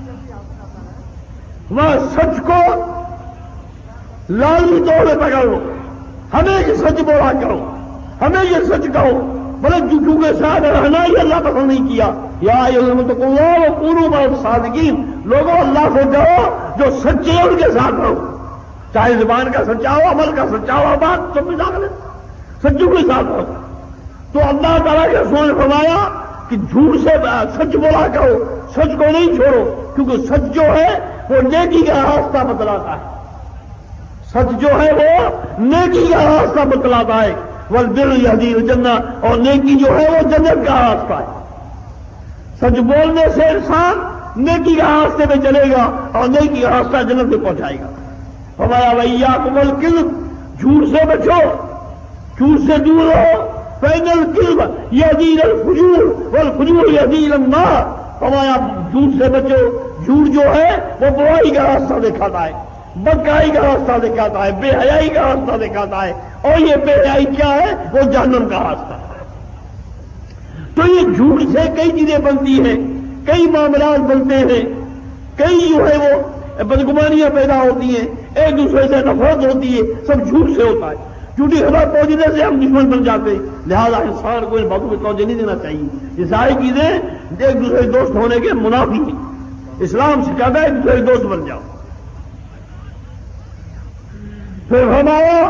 وہ سچ کو لازمی طور پہ پکڑ لو, ہمیشہ سچ بولا کرو, ہمیشہ سچ کہو, بلکہ جھوٹوں کے ساتھ رہنا ہی اللہ پسند نہیں کیا. یا ایھا اللہ وکونوا مع الصادقین, لوگوں اللہ سے ڈرو جو سچے ہیں ان کے ساتھ رہو, چاہے زبان کا سچا ہو, عمل کا سچا ہو, بات سب ملا کر سچوں کے ساتھ رہو. تو اللہ تعالیٰ کے رسول نے فرمایا کہ جھوٹ سے سچ بولا کرو, سچ کو نہیں چھوڑو, کیونکہ سچ جو ہے وہ نیکی کا راستہ بتلاتا ہے. سچ جو ہے وہ نیکی کا راستہ بتلاتا ہے. والبر یہدی الی الجنہ, اور نیکی جو ہے وہ جنت کا راستہ ہے. سچ بولنے سے انسان نیکی کے راستے میں چلے گا اور نیکی کا راستہ جنت میں پہنچائے گا. فرمایا وَإِيَّاكُمْ وَالْكِذْبَ, جھوٹ سے بچو, جھوٹ سے دور رہو. فَإِنَّ الْكِذْبَ يَهْدِي إِلَى الْفُجُورِ وَالْفُجُورُ يَهْدِي إِلَى النَّارِ. فرمایا جھوٹ سے بچو, جھوٹ جو ہے وہ برائی کا راستہ دکھاتا ہے, بدکاری کا راستہ دکھاتا ہے, بے حیائی کا راستہ دکھاتا ہے, اور یہ بے حیائی کیا ہے, وہ جہنم کا راستہ ہے. تو یہ جھوٹ سے کئی چیزیں بنتی ہیں, کئی معاملات بنتے ہیں, کئی جو ہے وہ بدگمانیاں پیدا ہوتی ہیں, ایک دوسرے سے نفرت ہوتی ہے, سب جھوٹ سے ہوتا ہے. جھوٹی خبر پہنچنے سے ہم دشمن بن جاتے ہیں. لہذا انسان کو ان باتوں پہ توجہ نہیں دینا چاہیے. یہ ساری چیزیں ایک دوسرے دوست ہونے کے منافی ہیں. اسلام سکھاتا ہے ایک دوسرے دوست بن جاؤ. پھر ہمارا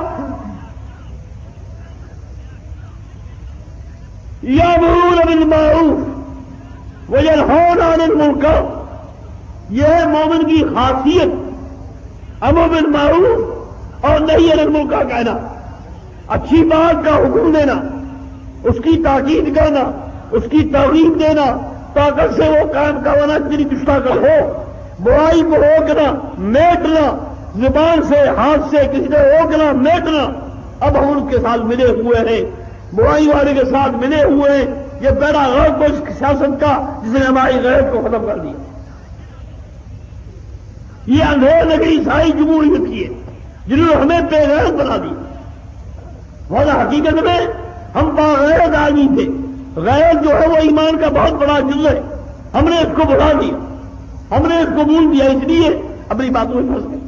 یامرون بالمعروف وینہون عن المنکر, یہ ہے مومن کی خاصیت, امر بالمعروف اور نہی عن المنکر کہنا, اچھی بات کا حکم دینا, اس کی تاکید کرنا, اس کی ترغیب دینا, طاقت سے وہ کام کروانا تیری دشمن کا ہو, برائی کو روکنا, میٹنا, زبان سے ہاتھ سے کسی نے روکنا میٹنا. اب ہم ان کے ساتھ ملے ہوئے ہیں, برائی والے کے ساتھ ملے ہوئے ہیں. یہ بیڑا غرق اس سیاست کا جس نے ہماری غیرت کو ختم کر دیا. یہ اندھیر نگری ساری جمہوریت کی ہے جنہوں نے ہمیں بے غیرت بنا دی. وجہ حقیقت میں ہم باغیرت آدمی تھے. غیرت جو ہے وہ ایمان کا بہت بڑا جز ہے. ہم نے اس کو بھلا دیا, ہم نے اس کو بھول دیا, اس لیے اپنی باتوں میں پھنس گئے.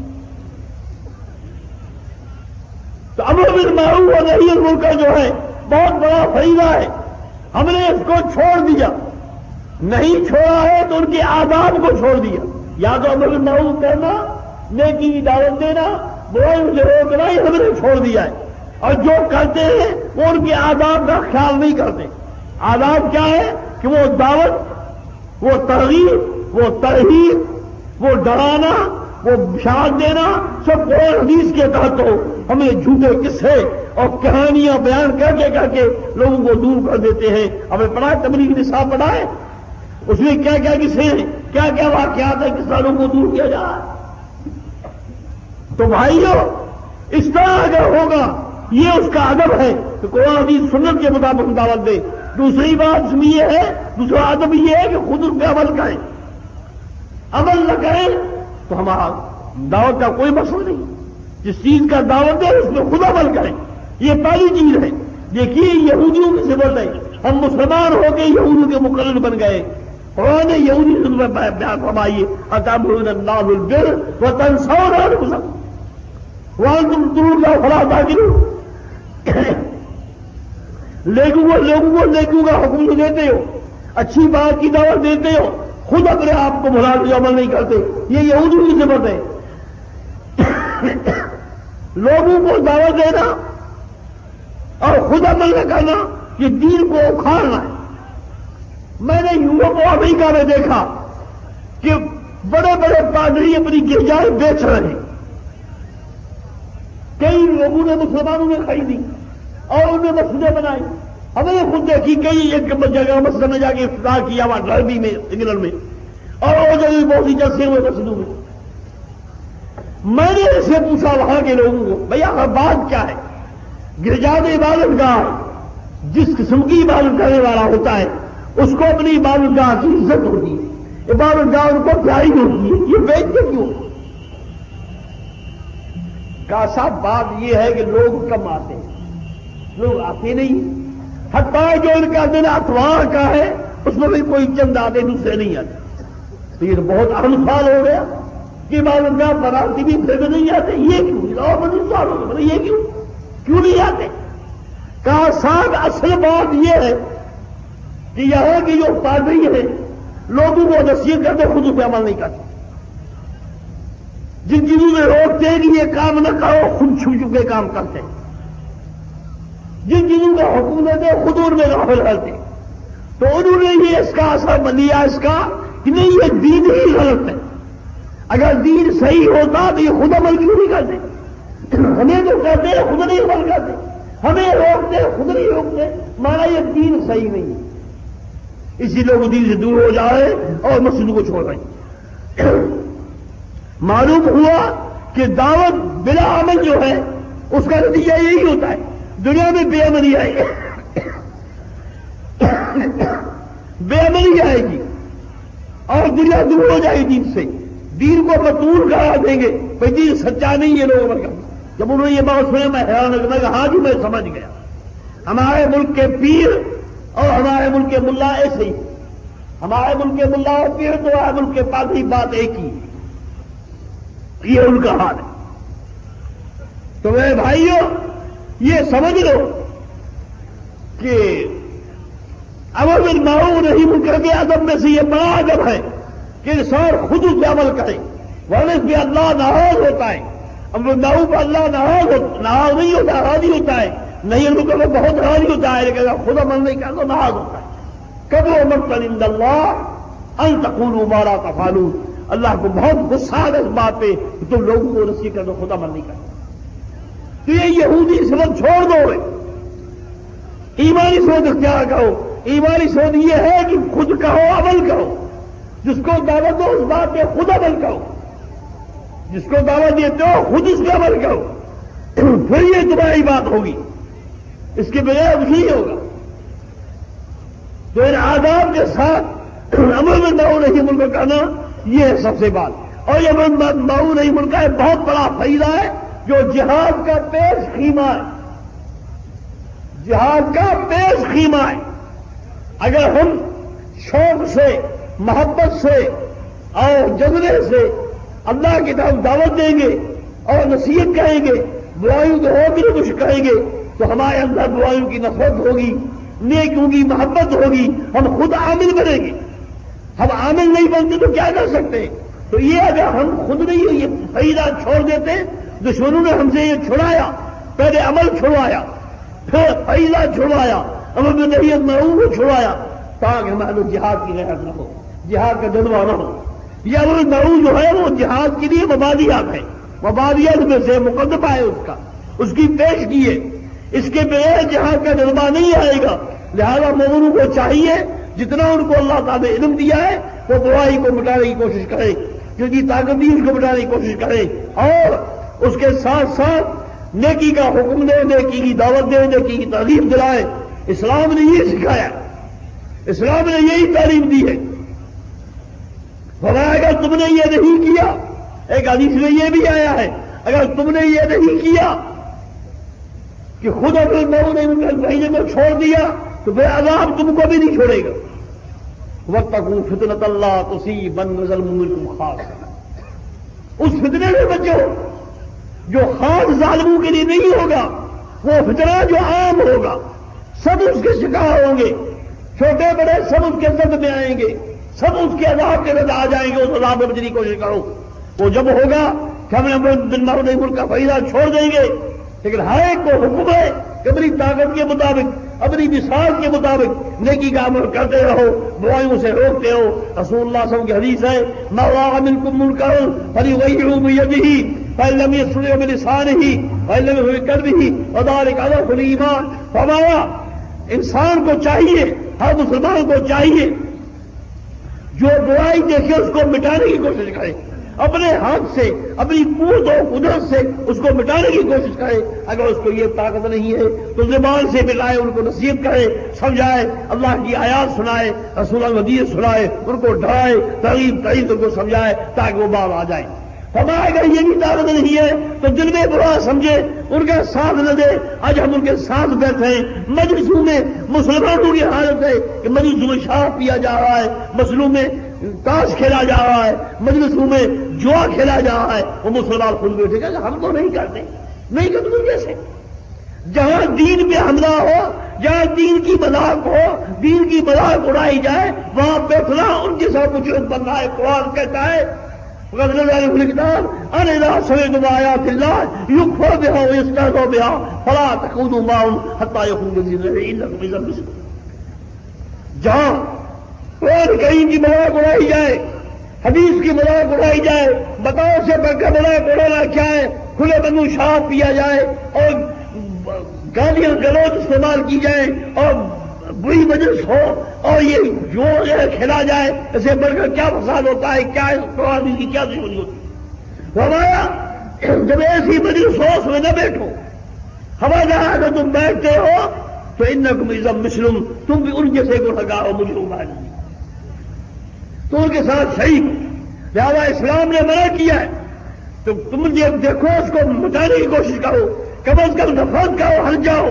تو امر بالمعروف اور نہی عن المنکر جو ہے بہت بڑا فریضہ ہے. ہم نے اس کو چھوڑ دیا, نہیں چھوڑا ہے تو ان کے آداب کو چھوڑ دیا. یا تو امر بالمعروف کرنا, نیکی کی دعوت دینا, برائی سے روکنا, یہ ہم نے چھوڑ دیا ہے. اور جو کرتے ہیں وہ ان کے آداب کا خیال نہیں کرتے. آداب کیا ہے کہ وہ دعوت, وہ ترغیب, وہ ترہیب, وہ ڈرانا, وہ بشارت دینا سب قرآن حدیث کے تحت ہو. ہمیں جھوٹے قصے اور کہانیاں بیان کر کے لوگوں کو دور کر دیتے ہیں. ہمیں پڑھا تبلیغ نصاب پڑھا ہے, اس میں کیا کیا قصے ہیں, کیا کیا واقعات ہیں, کس طرح لوگوں کو دور کیا جا رہا ہے. تو بھائیو اس طرح اگر ہوگا, یہ اس کا ادب ہے کہ قرآن حدیث سنت کے مطابق دعوت دے. دوسری بات اس میں یہ ہے, دوسرا ادب یہ ہے کہ خود اس پہ عمل کریں. عمل نہ کریں تو ہمارا دعوت کا کوئی مسئلہ نہیں. جس چیز کا دعوت ہے اس میں خود عمل کریں. یہ پہلی چیز ہے. دیکھیے یہودیوں کی صفت ہے, ہم مسلمان ہو کے یہودیوں کے مقرر بن گئے. قرآن نے یہودی بیان فرمائیے اتأمرون الناس بالبر وتنسون انفسکم وانتم تتلون افلا تعقلون. لوگوں کو نیکیوں کا حکم دیتے ہو, اچھی بات کی دعوت دیتے ہو, خود اپنے آپ کو بھلا کے عمل نہیں کرتے. یہ یہودیوں کی صفت ہے. لوگوں کو دعوت دینا اور خود عمل نہ کرنا, یہ دین کو اکھاڑنا ہے. میں نے یورپ اور امریکہ میں دیکھا کہ بڑے بڑے پادری اپنی گرجائیں بیچ رہے ہیں. کئی لوگوں نے مسلمانوں نے خریدی اور انہیں مسجدیں بنائی. ہم نے خود دیکھی کئی ایک جگہ مسجد میں جا کے افتتاح کیا ہوا ڈربی میں, انگلینڈ میں, اور جگہ بہت سی جلسے ہوئے مسجدوں میں. میں نے اس سے پوچھا وہاں کے لوگوں کو, بھیا بات کیا ہے؟ گرجا میں عبادت گاہ ہے, جس قسم کی عبادت کرنے والا ہوتا ہے اس کو اپنی عبادت گاہ کی عزت ہوتی ہے، عبادت گاہ ان کو پیاری ہوتی ہے، یہ بیچتے کیوں؟ کہا صاحب بات یہ ہے کہ لوگ کم آتے ہیں، لوگ آتے نہیں، حتیٰ جو ان کا دن اتوار کا ہے اس میں بھی کوئی چند آتے دوسرے نہیں آتے، تو یہ تو بہت اہم سوال ہو گیا کہ عبادت گاہ براتی بھی پھر نہیں آتے، یہ کیوں؟ اور بڑی سوال ہو گیا، یہ کیوں نہیں آتے؟ کہا صاحب اصل بات یہ ہے کہ یہاں کی جو پادری ہیں لوگوں کو نصیحت کرتے خود اس پہ عمل نہیں کرتے، جن چیزوں میں روکتے ہیں کہ یہ کام نہ کرو خود چھپ چھپ کے کام کرتے ہیں، جن چیزوں کا حکم دیتے خود ان میں غافل رہتے، تو انہوں نے یہ اس کا اثر لیا اس کا کہ نہیں یہ دین ہی غلط ہے، اگر دین صحیح ہوتا تو یہ خود عمل کیوں نہیں کرتے؟ ہمیں تو کہتے ہیں خود نہیں عمل کرتے، ہمیں روکتے خود نہیں روکتے، مانا یہ دین صحیح نہیں ہے، اسی لوگ دین سے دور ہو جائے اور مسجد کو چھوڑ رہے۔ معلوم ہوا کہ دعوت بلا عمل جو ہے اس کا نتیجہ یہی ہوتا ہے، دنیا میں بے عملی آئے گی، بے عملی آئے گی اور دنیا دور ہو جائے گی دین سے، دین کو مطلوب کرا دیں گے، بھائی دین سچا نہیں ہے لوگ عمل کرتے۔ جب انہوں نے یہ بات سنا میں حیران ہو گیا، ہاں جی میں سمجھ گیا، ہمارے ملک کے پیر اور ہمارے ملک کے ملا ایسے ہی، ہمارے ملک کے ملا اور پیر تو ہمارے ملک کے پادری بات ایک ہی، یہ ان کا حال ہے۔ تو میرے بھائیوں یہ سمجھ لو کہ امر بالمعروف نہی منکر کے ادب میں سے یہ بڑا ادب ہے کہ انسان خود اس پہ عمل کرے، ورنہ اس پہ اللہ ناراض ہوتا ہے۔ امر بالمعروف اللہ ناراض نہیں ہوتا، راضی ہوتا ہے، نہیں ان کو بہت راضی ہوتا ہے، لیکن اگر خود عمل نہیں کرتا تو ناراض ہوتا ہے۔ کبو مقتل عند اللہ ان تقولوا ما لا تفعلون، اللہ کو بہت غصہ ہے اس بات پہ کہ تم لوگوں کو نصیحت کر دو خود عمل نہیں کرتے۔ تو یہ یہودی صفت چھوڑ دو، ایمانی سوچ اختیار کرو۔ ایمانی سوچ یہ ہے کہ خود کہو عمل کرو، جس کو دعوت دو اس بات پہ خود عمل کرو، جس کو دعوت دیتے ہو خود اس پہ عمل کرو، پھر یہ تمہاری بات ہوگی، اس کے بغیر کچھ نہیں ہوگا۔ تو ان آداب کے ساتھ امر بالمعروف نہی منکر کرنا یہ ہے سب سے بات، اور یہ امر بالمعروف نہی منکر کا بہت بڑا فائدہ ہے جو جہاد کا پیش خیمہ ہے، جہاد کا پیش خیمہ ہے۔ اگر ہم شوق سے، محبت سے اور جذبے سے اللہ کی طرف دعوت دیں گے اور نصیحت کریں گے، برائیوں کو روکنے کی کوشش کریں گے، تو ہمارے اندر برائیوں کی نفرت ہوگی، نیکیوں کی محبت ہوگی، ہم خود عامل بنیں گے۔ ہم عامل نہیں بنتے تو کیا کر سکتے؟ تو یہ اگر ہم خود نہیں یہ فائدہ چھوڑ دیتے، دشمنوں نے ہم سے یہ چھڑایا، پہلے عمل چھڑوایا، پھر فائدہ چھڑوایا، امر بالمعروف کو چھڑوایا، تاکہ ہمارے جہاد کی غیرت نہ ہو، جہاد کا جذبہ نہ ہو۔ یہ امر بالمعروف جو ہے وہ جہاد کے لیے مبادیات ہے، مبادیات میں سے مقدمہ ہے اس کی پیش کی ہے، اس کے بغیر جہاد کا جذبہ نہیں آئے گا۔ لہذا مومنوں کو چاہیے جتنا ان کو اللہ تعالیٰ نے علم دیا ہے وہ برائی کو مٹانے کی کوشش کرے، کیونکہ طاقت دی اس کو مٹانے کی کوشش کرے، اور اس کے ساتھ ساتھ نیکی کا حکم دے، نیکی کی دعوت دے، نیکی کی تعلیم دلائے۔ اسلام نے یہ سکھایا، اسلام نے یہی تعلیم دی ہے۔ فرمایا اگر تم نے یہ نہیں کیا، ایک حدیث میں یہ بھی آیا ہے، اگر تم نے یہ نہیں کیا کہ خود اپنے لوگوں نے مہینے میں چھوڑ دیا تو پھر عذاب تم کو بھی نہیں چھوڑے گا۔ وَاتَّقُوا فِتْنَةَ اللَّهِ تُصِيبَنَّ ظَلْمًا مِنكُمْ خَاصَّةً، اس فتنے سے بچو جو خاص ظالموں کے لیے نہیں ہوگا، وہ فتنہ جو عام ہوگا، سب اس کے شکار ہوں گے، چھوٹے بڑے سب اس کے زد میں آئیں گے، سب اس کے عذاب کے زد آ جائیں گے۔ اس عذاب میں بچنے کی کوشش کرو۔ وہ جب ہوگا کہ ہم امر بالمعروف نہی منکر کا فائدہ چھوڑ دیں گے، لیکن ہر ایک کو حکم ہے کہ اپنی طاقت کے مطابق، اپنی مثال کے مطابق نیکی کا عمل کرتے رہو، برائیوں سے روکتے ہو۔ رسول اللہ صلی اللہ علیہ وسلم کی حدیث ہے مَن رَأَىٰ مِنكُم مُنكَرًا فَلْيُغَيِّرْهُ بِيَدِهِ فَإِن لَّمْ يَسْتَطِعْ بِلِسَانِهِ وَإِن لَّمْ يَسْتَطِعْ بِقَلْبِهِ وَذَٰلِكَ أَضْعَفُ الْإِيمَانِ۔ فرمایا انسان کو چاہیے، ہر مسلمان کو چاہیے جو برائی دیکھے اس کو مٹانے کی کوشش کرے، اپنے ہاتھ سے اپنی قوت و قدرت سے اس کو مٹانے کی کوشش کرے. اگر اس کو یہ طاقت نہیں ہے تو زبان سے ملائے، ان کو نصیحت کرے، سمجھائے، اللہ کی آیات سنائے، رسول اللہ حدیث سنائے، ان کو ڈرائے، ترغیب ان کو سمجھائے تاکہ وہ باز آ جائے. فرمایا اگر یہ بھی طاقت نہیں ہے تو دل میں برا سمجھے، ان کا ساتھ نہ دے. آج ہم ان کے ساتھ بیٹھے ہیں مجلسوں میں، مسلمانوں کی حالت ہے کہ مجلسوں میں شراب پیا جا رہا ہے، مجلسوں میں تاش کھیلا جا رہا ہے، مجلسوں میں جوا کھیلا جا رہا ہے. وہ مسلمان خود بیٹھے گا ہم تو نہیں کرتے، نہیں کرتے کیسے؟ جہاں دین پہ حملہ ہو، جہاں دین کی مذاق ہو، دین کی مذاق اڑائی جائے، وہاں بیٹھنا ان کے ساتھ مجرم بننا ہے. قرآن کہتا ہے وقد نزل عليكم الكتاب أن إذا سمعتم آيات الله يكفر بها ويستهزأ بها فلا تقعدوا معهم حتى يخرجوا من دينكم إنكم إذا مثلهم. جہاں قرآن کریم کی مذاق اڑائی جائے، حدیث کی مذاق اڑائی جائے، بتاؤ سے بڑھ کر مذاق اڑانا کیا ہے؟ کھلے بندو شراب پیا جائے اور گالیاں گلوچ استعمال کی جائے اور بری مجلس ہو اور یہ جو کھیلا جائے، اسے بڑھ کر کیا فساد ہوتا ہے، کیا قرآن کی کیا دشمنی ہوتی ہے؟ ہمارا جب ایسی مجلس ہو اس میں نہ بیٹھو. ہمارا اگر تم بیٹھتے ہو تو انکم اذا مثلہم، تم بھی ان جیسے گنہگار ہو، مجرم آدمی، تو ان کے ساتھ شریک. لہذا اسلام نے منع کیا ہے تو تم دیکھو اس کو مٹانے کی کوشش کرو، کم از کم نفرت کرو، ہٹ جاؤ.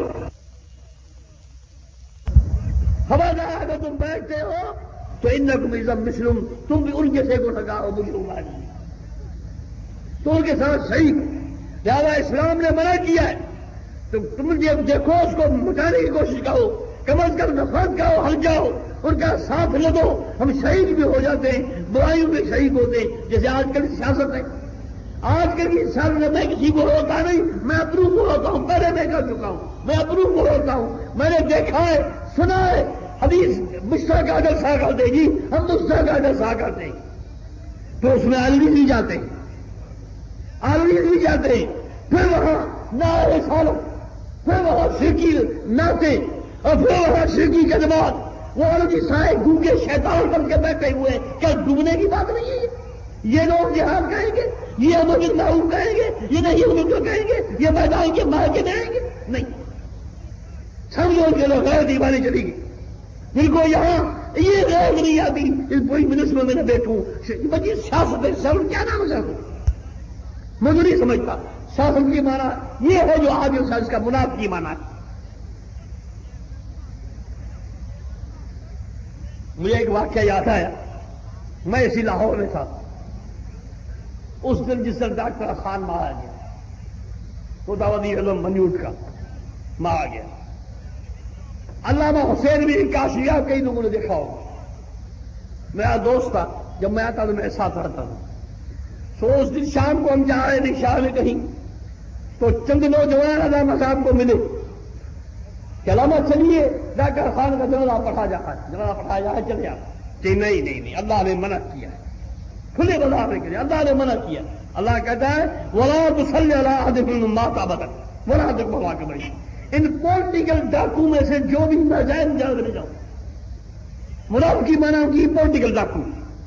ہمارا اگر تم بیٹھتے ہو تو انکم اذا مثلہم، تم بھی ان جیسے گنہگار ہو، مجرم آدمی، تو ان کے ساتھ شریک. لہذا اسلام نے منع کیا ہے تو تم دیکھو اس کو مٹانے کی کوشش کرو، کم از کم نفرت کرو، ہٹ جاؤ، ان کا ساتھ نہ دو. ہم شہید بھی ہو جاتے ہیں، برائیوں میں شہید ہوتے ہیں. جیسے آج کل سیاست ہے، آج کل کی سیاست میں میں کسی کو روتا نہیں، میں اپنوں کو روتا ہوں. پہلے میں کر چکا ہوں، میں اپنوں کو روتا ہوں. میں نے دیکھا ہے، سنا ہے، حدیث مشتاق کا جلسہ کرتے جی، ہم مشتاق کا جلسہ کرتے ہیں تو اس میں عالمی نہیں جاتے، عالمی نہیں جاتے. پھر وہاں نعرہ رسالت، پھر وہاں شرکی نعتیں، اور پھر وہاں شرکی کلمات. وہ عالمی سائے گونگے شیطان بن کے بیٹھے ہوئے. کیا ڈوبنے کی بات نہیں ہے؟ یہ لوگ جہاد کہیں گے، یہ امر بالمعروف کہیں گے، یہ نہیں امر کہیں گے، یہ میدان کے مار کے دیں گے؟ نہیں. سمجھو کہ لوگ غیر دیوانے چلی گئی. جن کو یہاں یہ غیر نہیں آتی اس بڑی منسبت میں نہ بیٹھوں. بچی سیاست ہے، سر کیا نام ہے سیاست؟ میں تو نہیں سمجھتا. سیاست کی معنی یہ ہے جو آج اس کا منافق کی معنی ہے. مجھے ایک واقعہ یاد آیا، میں اسی لاہور میں تھا اس دن جس دن ڈاکٹر خان مارا گیا، خداوندی علم منیوٹ کا مارا گیا. علامہ حسین بھی کاشیا کئی لوگوں نے دیکھا ہوگا. میرا دوست تھا، جب میں آتا تو میرے ساتھ رہتا تھا. سو اس دن شام کو ہم جا رہے تھے شہر میں کہیں، تو چند نوجوان علامہ صاحب کو ملے کہ علامہ چلیے ڈاکٹر خان کا جنازہ پڑھا جائے، جنازہ پڑھایا جائے، چلے آپ. کہ نہیں، اللہ نے منع کیا ہے، کھلے بازار میں کرے، اللہ نے منع کیا. اللہ کہتا ہے وَلَا تُصَلِّ عَلَىٰ أَحَدٍ مِّنْهُم مَّاتَ أَبَدًا وَلَا تَقُمْ عَلَىٰ قَبْرِهِ. ان پولیٹیکل ڈاکو میں سے جو بھی ناجائز جلد لے جاؤ. منافق کی مانا کی پولیٹیکل ڈاکو،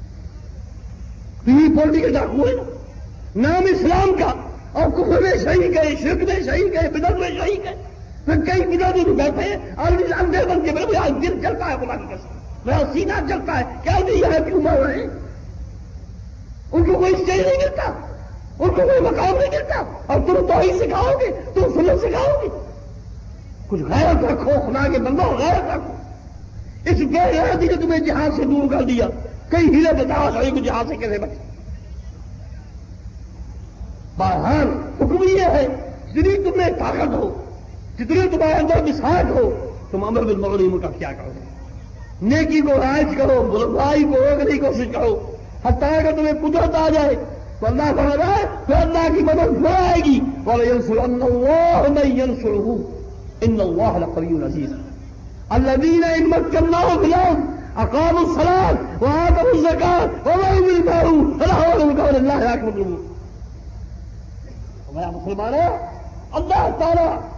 یہ پولیٹیکل ڈاکو ہے نام اسلام کا، اور کفر میں شریک ہے، شرک میں شریک ہے، بدعت میں شریک ہے. پھر کئی بدعت میں بیٹھے ہیں آدمی اندھے بن کے میرے آج دل چلتا ہے، خدا کی قسم میرا سینہ چلتا ہے. کیا یہ کیوں مر رہے ہیں؟ ان کو کوئی اسٹیج نہیں ملتا، ان کو کوئی مقام نہیں ملتا، اور تم توحید سکھاؤ گے، تم سنت سکھاؤ گے. کچھ غیرت رکھو، خدا کے بندو غیرت رکھو. اس بے غیرتی نے تمہیں جہاد سے دور کر دیا. کئی ہیلے بتاؤ شاہی کو جہاد سے کیسے بچے. بہرحال حکم یہ ہے جتنی تمہیں طاقت ہو، جتنی تمہارے اندر مساحت ہو، تم امر بالمعروف کا کیا کرو، نیکی کو رائج کرو، برائی کو روکنے کی کوشش کرو. حتیٰ اگر تمہیں قدرت آ جائے تو اللہ فرماتا ہے تو اللہ کی مدد پھر آئے گی. وَلَيَنْصُرَنَّ اللَّهُ مَن يَنْصُرُهُ إِنَّ اللَّهَ لَقَوِيٌّ عَزِيزٌ. الَّذِينَ إِن مَّكَّنَّاهُمْ فِي الْأَرْضِ أَقَامُوا الصَّلَاةَ وَآتَوُا الزَّكَاةَ وَأَمَرُوا بِالْمَعْرُوفِ وَنَهَوْا عَنِ الْمُنكَرِ وَلِلَّهِ عَاقِبَةُ الْأُمُورِ. میرا مسلمانوں، اللہ تعالیٰ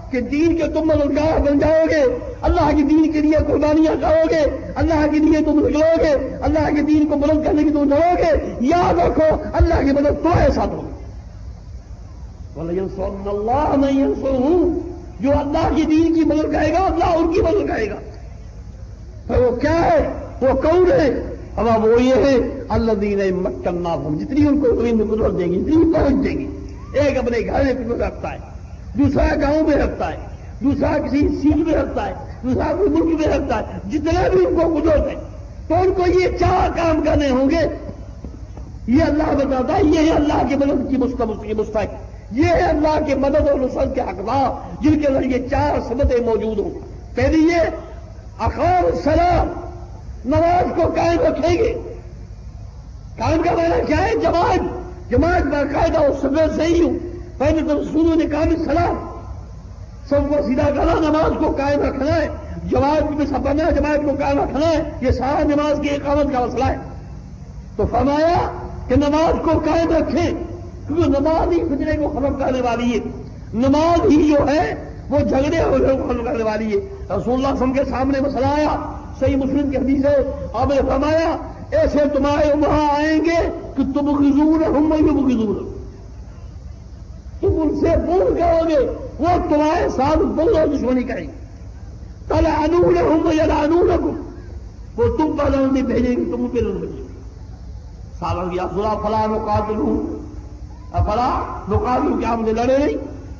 کہ دین کے تم مددگار بن جاؤ گے، اللہ کے دین کے لیے قربانیاں کرو گے، اللہ کے لیے تم نکلو گے، اللہ کے دین کو بلند کرنے کی تم لڑو گے، یاد رکھو اللہ کی مدد تمہارے ساتھ ہوگی۔ وَلَيَنْصُرَنَّ اللَّهُ مَن يَنصُرُهُ، جو اللہ کے دین کی مدد کرے گا اللہ ان کی مدد کرے گا۔ تو وہ کیا ہے، وہ کون ہے؟ اب وہ یہ ہے الذین مکناہم، جتنی ان کو زمین میں قدرت دے گی، جتنی پہنچ دے گی۔ ایک اپنے گھر میں قدرت رکھتا ہے، دوسرا گاؤں میں رکھتا ہے، دوسرا کسی سیٹ میں رکھتا ہے، دوسرا کوئی ملک میں رکھتا ہے، جتنا بھی ان کو قدرت ہے تو ان کو یہ 4 کام کرنے ہوں گے۔ یہ اللہ بتاتا ہے، یہ ہے اللہ کی مدد کی مستحق، یہ ہے اللہ کے مدد اور نصرت کے حقدار جن کے اندر یہ 4 صفتیں موجود ہوں۔ پہلی یہ اقام الصلاۃ، نماز کو قائم رکھیں گے۔ قائم کا معنی کیا ہے؟ جماعت باقاعدہ اور سب صحیح ہوں۔ پہلے تو رسولوں نے کہا سلام، سب کو سیدھا کرنا، نماز کو قائم رکھنا ہے، جماعت میں سپنا، جماعت کو قائم رکھنا ہے، یہ سارا نماز کی اقامت کا مسئلہ ہے۔ تو فرمایا کہ نماز کو قائم رکھیں، کیونکہ نماز ہی فتنے کو ختم کرنے والی ہے، نماز ہی جو ہے وہ جھگڑے کو ختم کرنے والی ہے۔ رسول اللہ صلی اللہ علیہ وسلم کے سامنے مسئلہ آیا، صحیح مسلم کی حدیث ہے، آپ نے فرمایا ایسے تمہارے وہاں آئیں گے کہ تبغضونہم ویبغضونکم، تم ان سے بغض کرو گے، وہ تمہارے ساتھ بغض اور دشمنی کریں گے۔ تلعنونہم ویلعنونکم، وہ تم پر لعنت بھیجیں گے، تم پہ لعنت بھیجیں گے۔ صحابہ کی افضل فلا نقاتلہم، افلا نقاتل، کیا ہم نے لڑے نہیں؟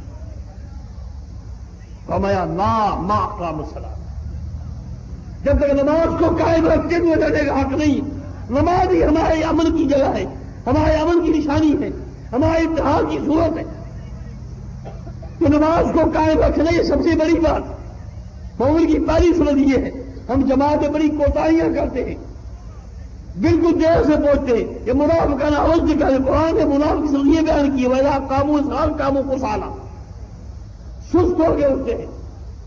فرمایا ما اقام الصلاۃ، جب تک نماز کو قائم رکھتے ہوئے لڑنے کا حق نہیں۔ نماز ہی ہمارے امن کی جگہ ہے، ہمارے امن کی نشانی ہے، ہمارے اتحاد کی صورت ہے۔ تو نماز کو قائم رکھنا یہ سب سے بڑی بات۔ مومن کی پہلی صورت یہ ہے، ہم جماعت میں بڑی کوتاہیاں کرتے ہیں، بالکل دیر سے پہنچتے ہیں، یہ منافقانہ عوض دکھا ہے۔ قرآن نے منافق سے یہ بیان کیا وَإِذَا قَامُوا الصَّلَاةَ قَامُوا كُسَالَىٰ، سست ہو کے اٹھتے ہیں۔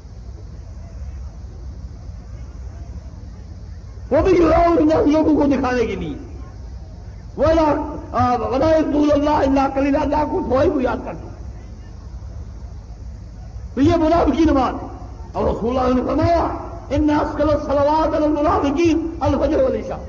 وہ بھی لوگوں کو دکھانے کے لیے وَلَا يَذْكُرُونَ اللَّهَ إِلَّا قَلِيلًا، اللہ کو تھوڑے کو یاد کرتے۔ تو یہ منافقی نماز ہے، اور رسول اللہ نے فرمایا إِنَّ أَثْقَلَ الصَّلَوَاتِ عَلَى الْمُنَافِقِينَ الْفَجْرُ وَالْعِشَاءُ،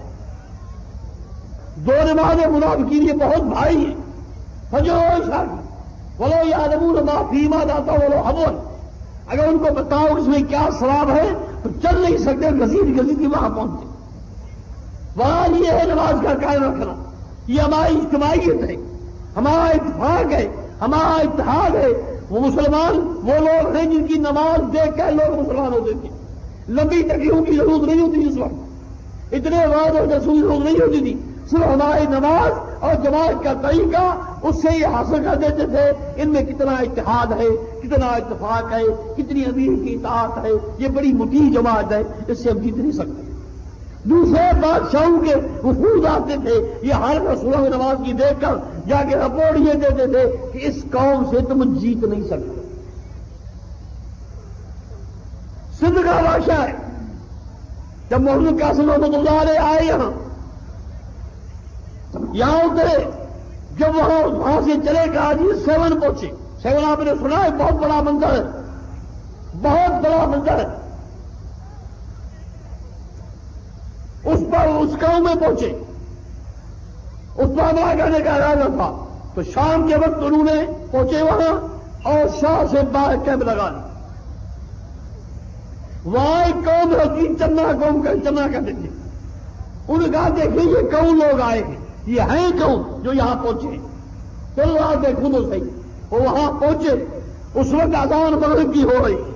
2 نمازیں منافقین یہ بہت بھاری ہیں، فجر اور عشاء کی۔ وَلَوْ يَعْلَمُونَ مَا فِيهِمَا لَأَتَوْا حَبًّا، اگر ان کو بتاؤ اس میں کیا ثواب ہے تو چل نہیں سکتے، گھسیٹ کے وہاں پہنچتے۔ وہاں یہ ہے نماز کا قائم رکھنا، یہ ہماری اجتماعیت ہے، ہمارا اتفاق ہے، ہمارا اتحاد ہے۔ وہ مسلمان وہ لوگ ہیں جن کی نماز دیکھ کر لوگ مسلمان ہوتے تھے، لمبی تقریروں کی ضرورت نہیں ہوتی، اس وقت اتنے وعد اور رسول کی ضرورت نہیں ہوتی تھی، صرف ہماری نماز اور جماعت کا طریقہ اس سے یہ حاصل کر دیتے تھے ان میں کتنا اتحاد ہے، کتنا اتفاق ہے، کتنی امیر کی اطاعت ہے، یہ بڑی مٹی جماعت ہے، اس سے ہم جیت نہیں سکتے۔ دوسرے بادشاہوں کے وفود آتے تھے، یہ حالت رسول کی نماز کی دیکھ کر جا کے رپورٹ یہ دیتے تھے کہ اس قوم سے تم جیت نہیں سکتے۔ سندھ کا بادشاہ ہے، جب محمد قاسم رحمۃ اللہ علیہ آئے یہاں اترے، جب وہاں سے چلے گا جی 7 پہنچے۔ 7 آپ نے سنا ہے، بہت بڑا منظر ہے، بہت بڑا منظر ہے۔ اس پر اس گاؤں میں پہنچے، اس پر حملہ کرنے کا ارادہ تھا، تو شام کے وقت انہوں نے پہنچے وہاں اور شاہ سے باہر کیمپ لگا لی۔ وہاں ایک قوم ہوتی چنا قوم کا چنا کہتے تھے، انہوں نے کہا دیکھیں یہ کون لوگ آئے ہیں، یہ ہیں کون جو یہاں پہنچے، چلو آپ دیکھو تو صحیح۔ وہ وہاں پہنچے، اس وقت اذان مغرب کی ہو رہی تھی،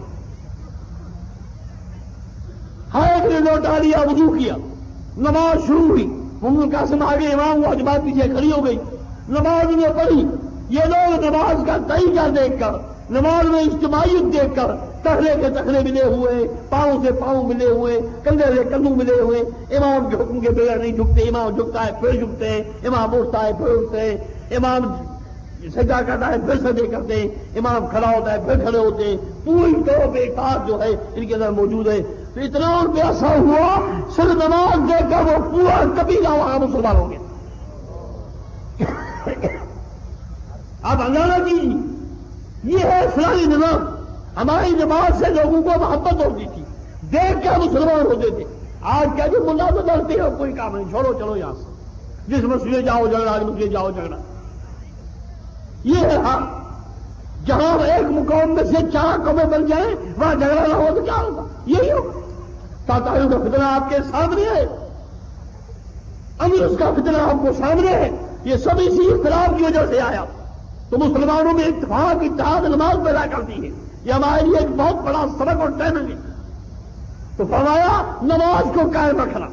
ہر ایک نے لوٹا لیا، وضو کیا، نماز شروع ہوئی۔ محمد قاسم آگے امام ہوا، جماعت پیچھے کھڑی ہو گئی، نماز میں پڑھی۔ یہ لوگ نماز کا طریقہ دیکھ کر، نماز میں اجتماعیت دیکھ کر، تخلے کے تخلے ملے ہوئے، پاؤں سے پاؤں ملے ہوئے، کندھے سے کندھوں ملے ہوئے، امام کے حکم کے بغیر نہیں جھکتے، امام جھکتا ہے پھر جھکتے ہیں، امام اٹھتا ہے پھر اٹھتے ہیں، امام سجدہ کرتا ہے پھر سجدے کرتے ہیں، امام کھڑا ہوتا ہے پھر کھڑے ہوتے ہیں، پوری طور پہ اطاعت جو ہے ان کے اندر موجود ہے۔ تو اتنا ان پہ اثر ہوا، صرف نماز دیکھ کر وہ پورا قبیلہ وہاں مسلمان ہو گیا۔ آپ اندازہ کیجیے، یہ ہے اسلامی نظام، ہماری نماز سے لوگوں کو محبت ہوتی تھی، دیکھ کے مسلمان ہوتے تھے۔ آج کیا کہ ملا تو ڈرتے ہو، کوئی کام نہیں، چھوڑو چلو یہاں سے، جس مسجد جاؤ جھگڑا، آج مسجد جاؤ جھگڑا۔ یہ ہے ہاں، جہاں ایک مقام میں سے 4 قومیں بن جائیں وہاں جھگڑا نہ ہو تو کیا ہوگا؟ یہی ہوگا۔ تاتاریوں کا فتنہ آپ کے سامنے ہے، امرس کا فتنہ آپ کو سامنے ہے، یہ سب اسی اختلاف کی وجہ سے آیا۔ تو مسلمانوں میں اتفاق، اتحاد نماز پیدا کرتی ہے، یہ ہمارے لیے ایک بہت بڑا سبق اور ٹریننگ ہے۔ تو فرمایا نماز کو قائم رکھنا،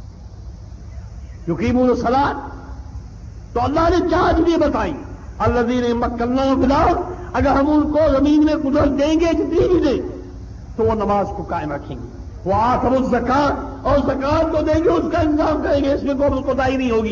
یقیمون الصلاۃ۔ تو اللہ نے 4 چیزیں بتائی، الذین مکناہم فی الارض، اگر ہم ان کو زمین میں قدرت دیں گے جتنی بھی دیں تو وہ نماز کو قائم رکھیں گے۔ وہ آتوا الزکوٰۃ، اور زکوٰۃ کو دیں گے، اس کا انتظام کریں گے، اس میں کوئی کوتاہی نہیں ہوگی۔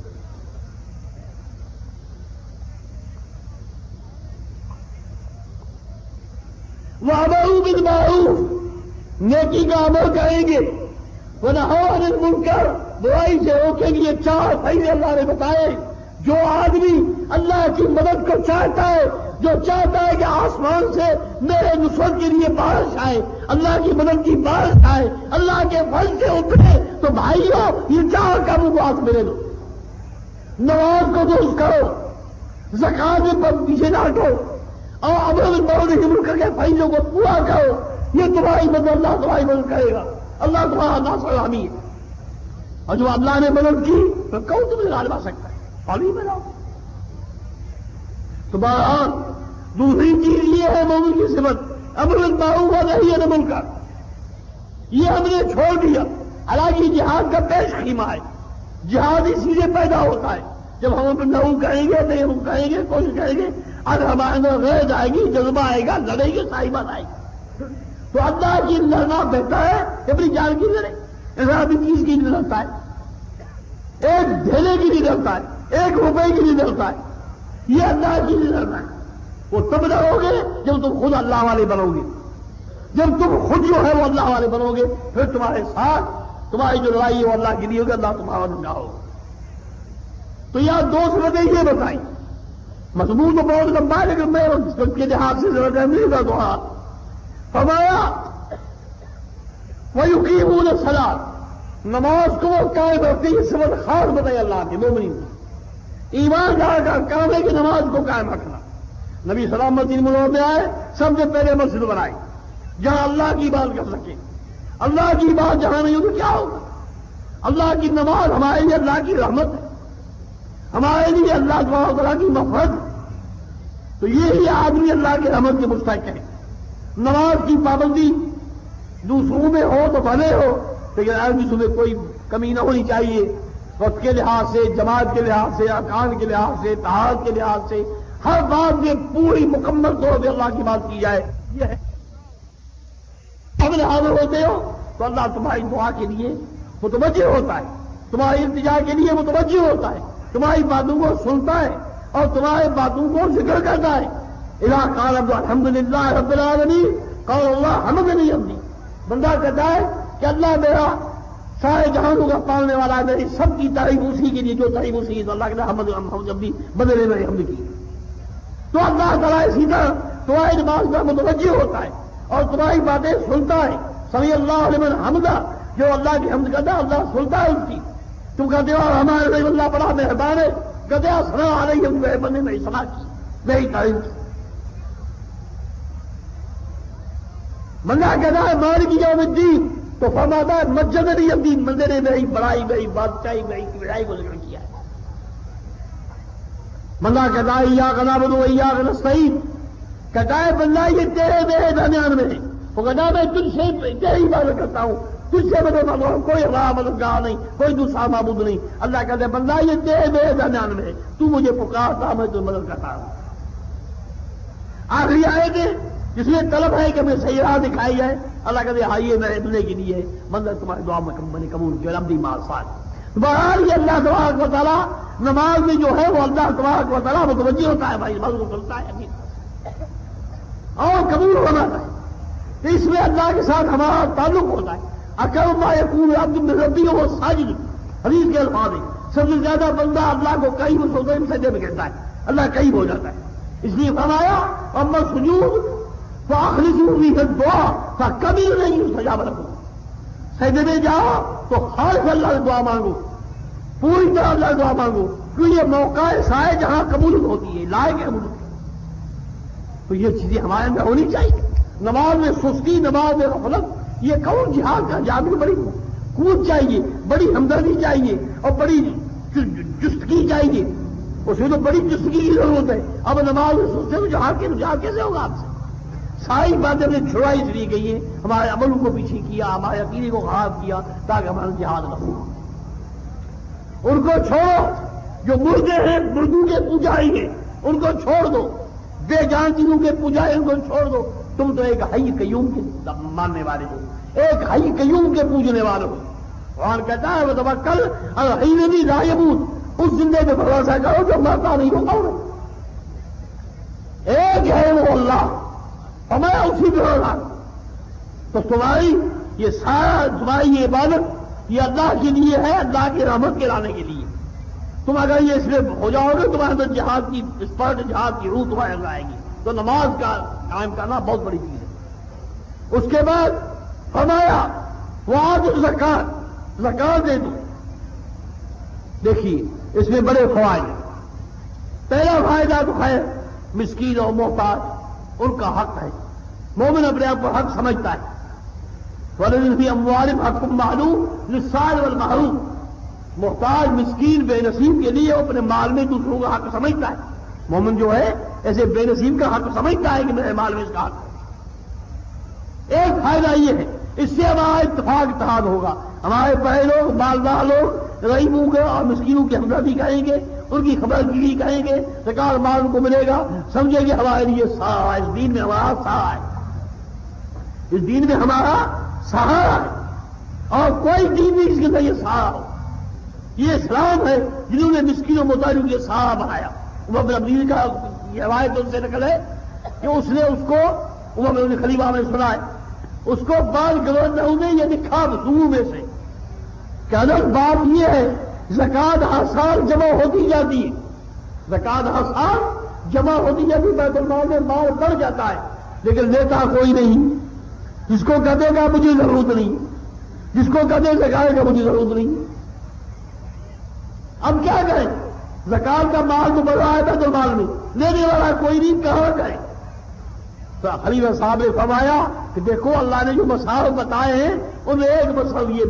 وَأَمَرُوا بِالْمَعْرُوفِ، نیکی کا عمل کریں گے، وَنَهَوْا عَنِ الْمُنکَرِ، برائی سے روکیں گے۔ یہ 4 فائدے اللہ نے بتائے۔ جو آدمی اللہ کی مدد کو چاہتا ہے، جو چاہتا ہے کہ آسمان سے میرے نصرت کے لیے بارش آئے، اللہ کی مدد کی بارش آئے، اللہ کے فضل سے اترے، تو بھائیو یہ 4 کاموں کو ہاتھ میرے دو۔ نماز کو درست کرو، زکوٰۃ میں پیچھے نہ ہٹو، اور امر بالمعروف نہی عن المنکر کے فائدوں کو پورا کرو۔ یہ تمہاری مدد، اللہ تمہاری مدد کرے گا، اللہ تمہارا ناصر حامی ہے۔ اور جو اللہ نے مدد کی تو کون تمہیں غالب آ سکتا ہے؟ پانی میں لاؤ۔ تو بہرحال دوسری چیز یہ ہے مومن کی صفت، امر بالمعروف ونہی عن المنکر، یہ ہم نے چھوڑ دیا۔ حالانکہ جہاد کا پیش خیمہ ہے، جہاد اسی سے پیدا ہوتا ہے۔ جب ہم اپنے نو کہیں گے، نہیں ہم کہیں گے، کوشش کریں گے، اگر ہمارے اندر غیرت آئے گی، جذبہ آئے گا، لڑیں گے، صاحبات آئے گی۔ تو اللہ کی لڑنا بہتر ہے کہ اپنی جان کی لڑے۔ ایسا اپنی چیز کی نہیں لڑتا ہے، ایک ڈھیلے کی نہیں لڑتا ہے، 1 روپے کی نہیں لڑتا ہے، یہ اللہ کی نہیں لڑنا ہے۔ وہ تب لڑو گے جب تم خود اللہ والے بنو گے، جب تم خود جو ہے وہ اللہ والے بنو گے، پھر تمہارے ساتھ تمہاری جو لڑائی ہے وہ اللہ کے لیے ہوگی، اللہ تمہارا نگاہ ہوگا۔ تو یہاں 2 صورتیں یہ بتائیں، مضمون تو بہت لمبا ہے لیکن میں اس کے لحاظ سے ضرورت نہیں کر دوں۔ فرمایا وَيُقِيمُونَ الصَّلَاةَ، نماز کو وہ قائم رکھتے ہیں، صفت خاص بتائی اللہ کے مومنین کی۔ ایماندار کا کام ہے کہ نماز کو قائم رکھنا۔ نبی سلامت ان ملکوں میں آئے، سب سے پہلے مسجد بنائی جہاں اللہ کی بات کر سکے۔ اللہ کی بات جہاں نہیں ہو تو کیا ہوگا؟ اللہ کی نماز ہمارے لیے اللہ کی رحمت ہے، ہمارے لیے اللہ تعالیٰ کی مغفرت ہے۔ تو یہی آدمی اللہ کے رحمت کے مستحق ہے۔ نماز کی پابندی دوسروں میں ہو تو بھلے ہو، لیکن آدمی میں کوئی کمی نہ ہونی چاہیے، وقت کے لحاظ سے، جماعت کے لحاظ سے، ارکان کے لحاظ سے، طہارت کے لحاظ سے، ہر بات میں پوری مکمل طور پہ اللہ کی بات کی جائے۔ یہ ہے اگر حاضر ہوتے ہو تو اللہ تمہاری دعا کے لیے متوجہ ہوتا ہے، تمہاری التجا کے لیے متوجہ ہوتا ہے، تمہاری باتوں کو سنتا ہے اور تمہاری باتوں کو ذکر کرتا ہے۔ اذا قال عبد الحمد للہ رب العالمین قال اللہ حمدنی عبدی، بندہ کہتا ہے کہ اللہ میرا سارے جہانوں کا پالنے والا ہے، میری سب کی تعریف اسی کے لیے جو تعریف اسی کی، تو اللہ کہتا ہے حمد عبدی، بندے نے میری حمد کی۔ تو اللہ تعالیٰ اسی طرح تمہاری نماز پر متوجہ ہوتا ہے اور تمہاری باتیں سنتا ہے۔ سمیع اللہ لمن حمدہ، جو اللہ کی حمد کرتا ہے اللہ سنتا ہے اس کی۔ تم کہتے ہو ہمارے لیے اللہ بڑا مہربان ہے، کہتے ہیں سنا آ رہی ہے، میرے بندے میری سنا کی، میری تعریف کی۔ بندہ کہتا ہے مالک یوم الدین، تو فرماتا ہے مجدنی الدین، بندے نے میری بڑائی، میری بادشاہی، میری بڑائی کو ذکر کیا ہے۔ بندہ کہتا ہے ایاک نعبد و ایاک نستعین، کہتا ہے بندہ یہ تیرے میرے درمیان میں ہے، وہ کہتا ہے میں تجھ سے تیری عبادت کرتا ہوں، تجھ سے مدد مانگتا ہوں، کوئی ہمارا مددگار نہیں، کوئی دوسرا معبود نہیں۔ اللہ کہتا ہے بندہ یہ تیرے میرے درمیان میں ہے، تو مجھے پکارتا، میں تجھے مدد کرتا ہوں۔ آخری آیت ہے جس میں طلب ہے کہ ہمیں صحیح راہ دکھائی جائے۔ اللہ کہتے ہیں آئیے میرے بندے کے لیے، بندہ تمہاری دعا میں نے قبول کیا، ربی مارسات۔ بہرحال یہ اللہ تبارک و تعالیٰ نماز میں جو ہے وہ اللہ تبارک و تعالیٰ متوجہ ہوتا ہے، بھائی نماز کو سنتا ہے اور قبول ہونا ہے، تو اس میں اللہ کے ساتھ ہمارا تعلق ہوتا ہے۔ اقرب ما یکون العبد من ربہ وهو ساجد، حدیث کے الفاظ ہیں، سب سے زیادہ بندہ اللہ کو قریب سجدے میں کہتا ہے، اللہ قریب ہو جاتا ہے۔ اس لیے فرمایا اما سجود فاخلصوا فیہ الدعاء کبھی نہیں استجاب لکم، سجدے میں جاؤ تو خالص اللہ سے دعا مانگو، پوری طرح اللہ سے دعا مانگو، کیوں یہ موقع ایسا ہے جہاں قبول ہوتی ہے، لائق قبول ہوتی ہے۔ تو یہ چیزیں ہمارے اندر ہونی چاہیے۔ نماز میں سستی، نماز میں غفلت، یہ کون جہاد کا جہاد میں بڑی قوت چاہیے، بڑی ہمدردی چاہیے اور بڑی جستگی چاہیے، اس میں تو بڑی جستگی کی ضرورت ہے۔ اب نماز میں سستے میں جہاد کیسے ہوگا آپ سے؟ ساری باتیں ہم نے چھڑائی اس لیے گئی ہیں، ہمارے عملوں کو پیچھے کیا، ہمارے عقیدے کو خراب کیا تاکہ ہمارا جہاد نہ ہو۔ ان کو چھوڑو، جو مردے ہیں مردوں کے پجاری ہیں ان کو چھوڑ دو، بے جان چیزوں کے پجاری ان کو چھوڑ دو، تم تو ایک حی قیوم کے ماننے والے ہو، ایک حی قیوم کے پوجنے والے ہو۔ قرآن کہتا ہے وتوکل علی الحی الذی لا یموت، اس زندے پہ بھروسہ کرو جو مرتا نہیں ہوگا۔ ایک ہے وہ اللہ، ہمیں اسی پہ بھروسہ، تو تمہاری یہ سارا تمہاری یہ عبادت یہ اللہ کے لیے ہے، اللہ کی رحمت کے لانے کے لیے۔ تم اگر یہ اس میں ہو جاؤ گے تمہارے اندر جہاد کی اسپرٹ، جہاد کی روح تمہارے اندر آئے گی، تو نماز کا قائم کرنا بہت بڑی چیز ہے۔ اس کے بعد فرمایا وآتوا الزکات، زکات دے دو۔ دیکھیے اس میں بڑے فوائد ہیں۔ پہلا فائدہ تو ہے مسکین اور محتاج ان کا حق ہے، مومن اپنے آپ کو حق سمجھتا ہے۔ وَلَذِينَ فِي أَمْوَالِهِمْ حَقٌّ مَّعْلُومٌ لِلسَّائِلِ وَالْمَحْرُومِ، محتاج مسکین بے نصیب کے لیے اپنے مال میں دوسروں کا حق سمجھتا ہے۔ مومن جو ہے ایسے بے نصیب کا حق سمجھتا ہے کہ میرے مال میں اس کا حق ہے۔ ایک فائدہ یہ ہے اس سے ہمارا اتحاد ہوگا، ہمارے بڑے لوگ مالدار لوگ غریبوں کے اور مسکینوں کی ہمدردی کریں گے، ان کی خبر گیری کریں گے، زکات مال ان کو ملے گا، سمجھے گے ہمارے لیے سہارا، اس دین میں ہمارا سہارا ہے، اس دین میں ہمارا سہارا ہے، اور کوئی دین نہیں جس کے اندر یہ سہارا ہو۔ یہ اسلام ہے جنہوں نے مسکینوں محتاجوں کے سہارا بنایا۔ عمر بن عبدالعزیز کا یہ روایت ان سے نقل ہے کہ اس نے اس کو عمر بن خلیفہ میں سنا ہے، اس کو بعض گورنروں نے یہ لکھا رسوم میں سے کہ اگر بات یہ ہے زکات ہر سال جمع ہوتی جاتی ہے، زکات ہر سال جمع ہوتی جاتی، بیت المال میں مال بڑھ جاتا ہے، لیکن لیتا کوئی نہیں، جس کو کہتے گا مجھے ضرورت نہیں، جس کو کہتے زکات کا مجھے ضرورت نہیں، اب کیا کریں؟ زکات کا مال تو بڑھ رہا ہے بیت المال میں، لینے والا کوئی نہیں، کہاں کرے؟ تو خلیفہ صاحب نے فرمایا کہ دیکھو اللہ نے جو مسائل بتائے ہیں ان میں ایک مسئلہ یہ بھی،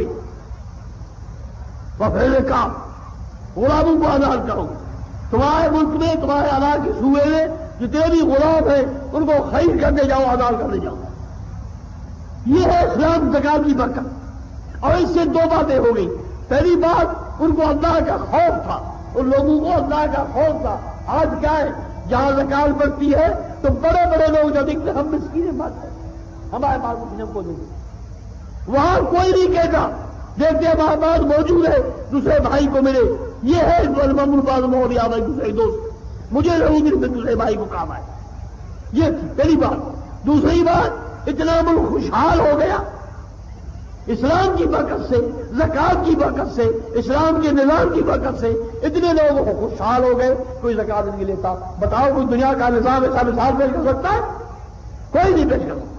وفیل کا غلاموں کو آزاد کرو، تمہارے ملک میں تمہارے علاقے کے صوبے میں جتنے بھی غلام ہیں ان کو خرید کرنے جاؤ، آزاد کرنے جاؤ۔ یہ ہے اسلام زکات کی برکت۔ اور اس سے دو باتیں ہو گئی، پہلی بات ان کو اللہ کا خوف تھا، ان لوگوں کو اللہ کا خوف تھا۔ آج کیا ہے جہاں زکات بڑھتی ہے تو بڑے بڑے لوگ جو دکھتے ہم مسکین بات ہے، ہمارے پاس مسکینوں کو دیں گے، وہاں کوئی نہیں کہتا دیکھتے ہمارے پاس موجود ہے دوسرے بھائی کو ملے، یہ ہے مویا بھائی دوسرے دوست، مجھے ضرور نہیں دوسرے بھائی کو کام آئے۔ یہ تھی پہلی بات۔ دوسری بات اتنا ملک خوشحال ہو گیا اسلام کی برکت سے، زکات کی برکت سے، اسلام کے نظام کی برکت سے، اتنے لوگ خوشحال ہو گئے، کوئی زکات نہیں لیتا۔ بتاؤ کوئی دنیا کا نظام ایسا مثال پیش کر سکتا ہے؟ کوئی نہیں پیش کر سکتا۔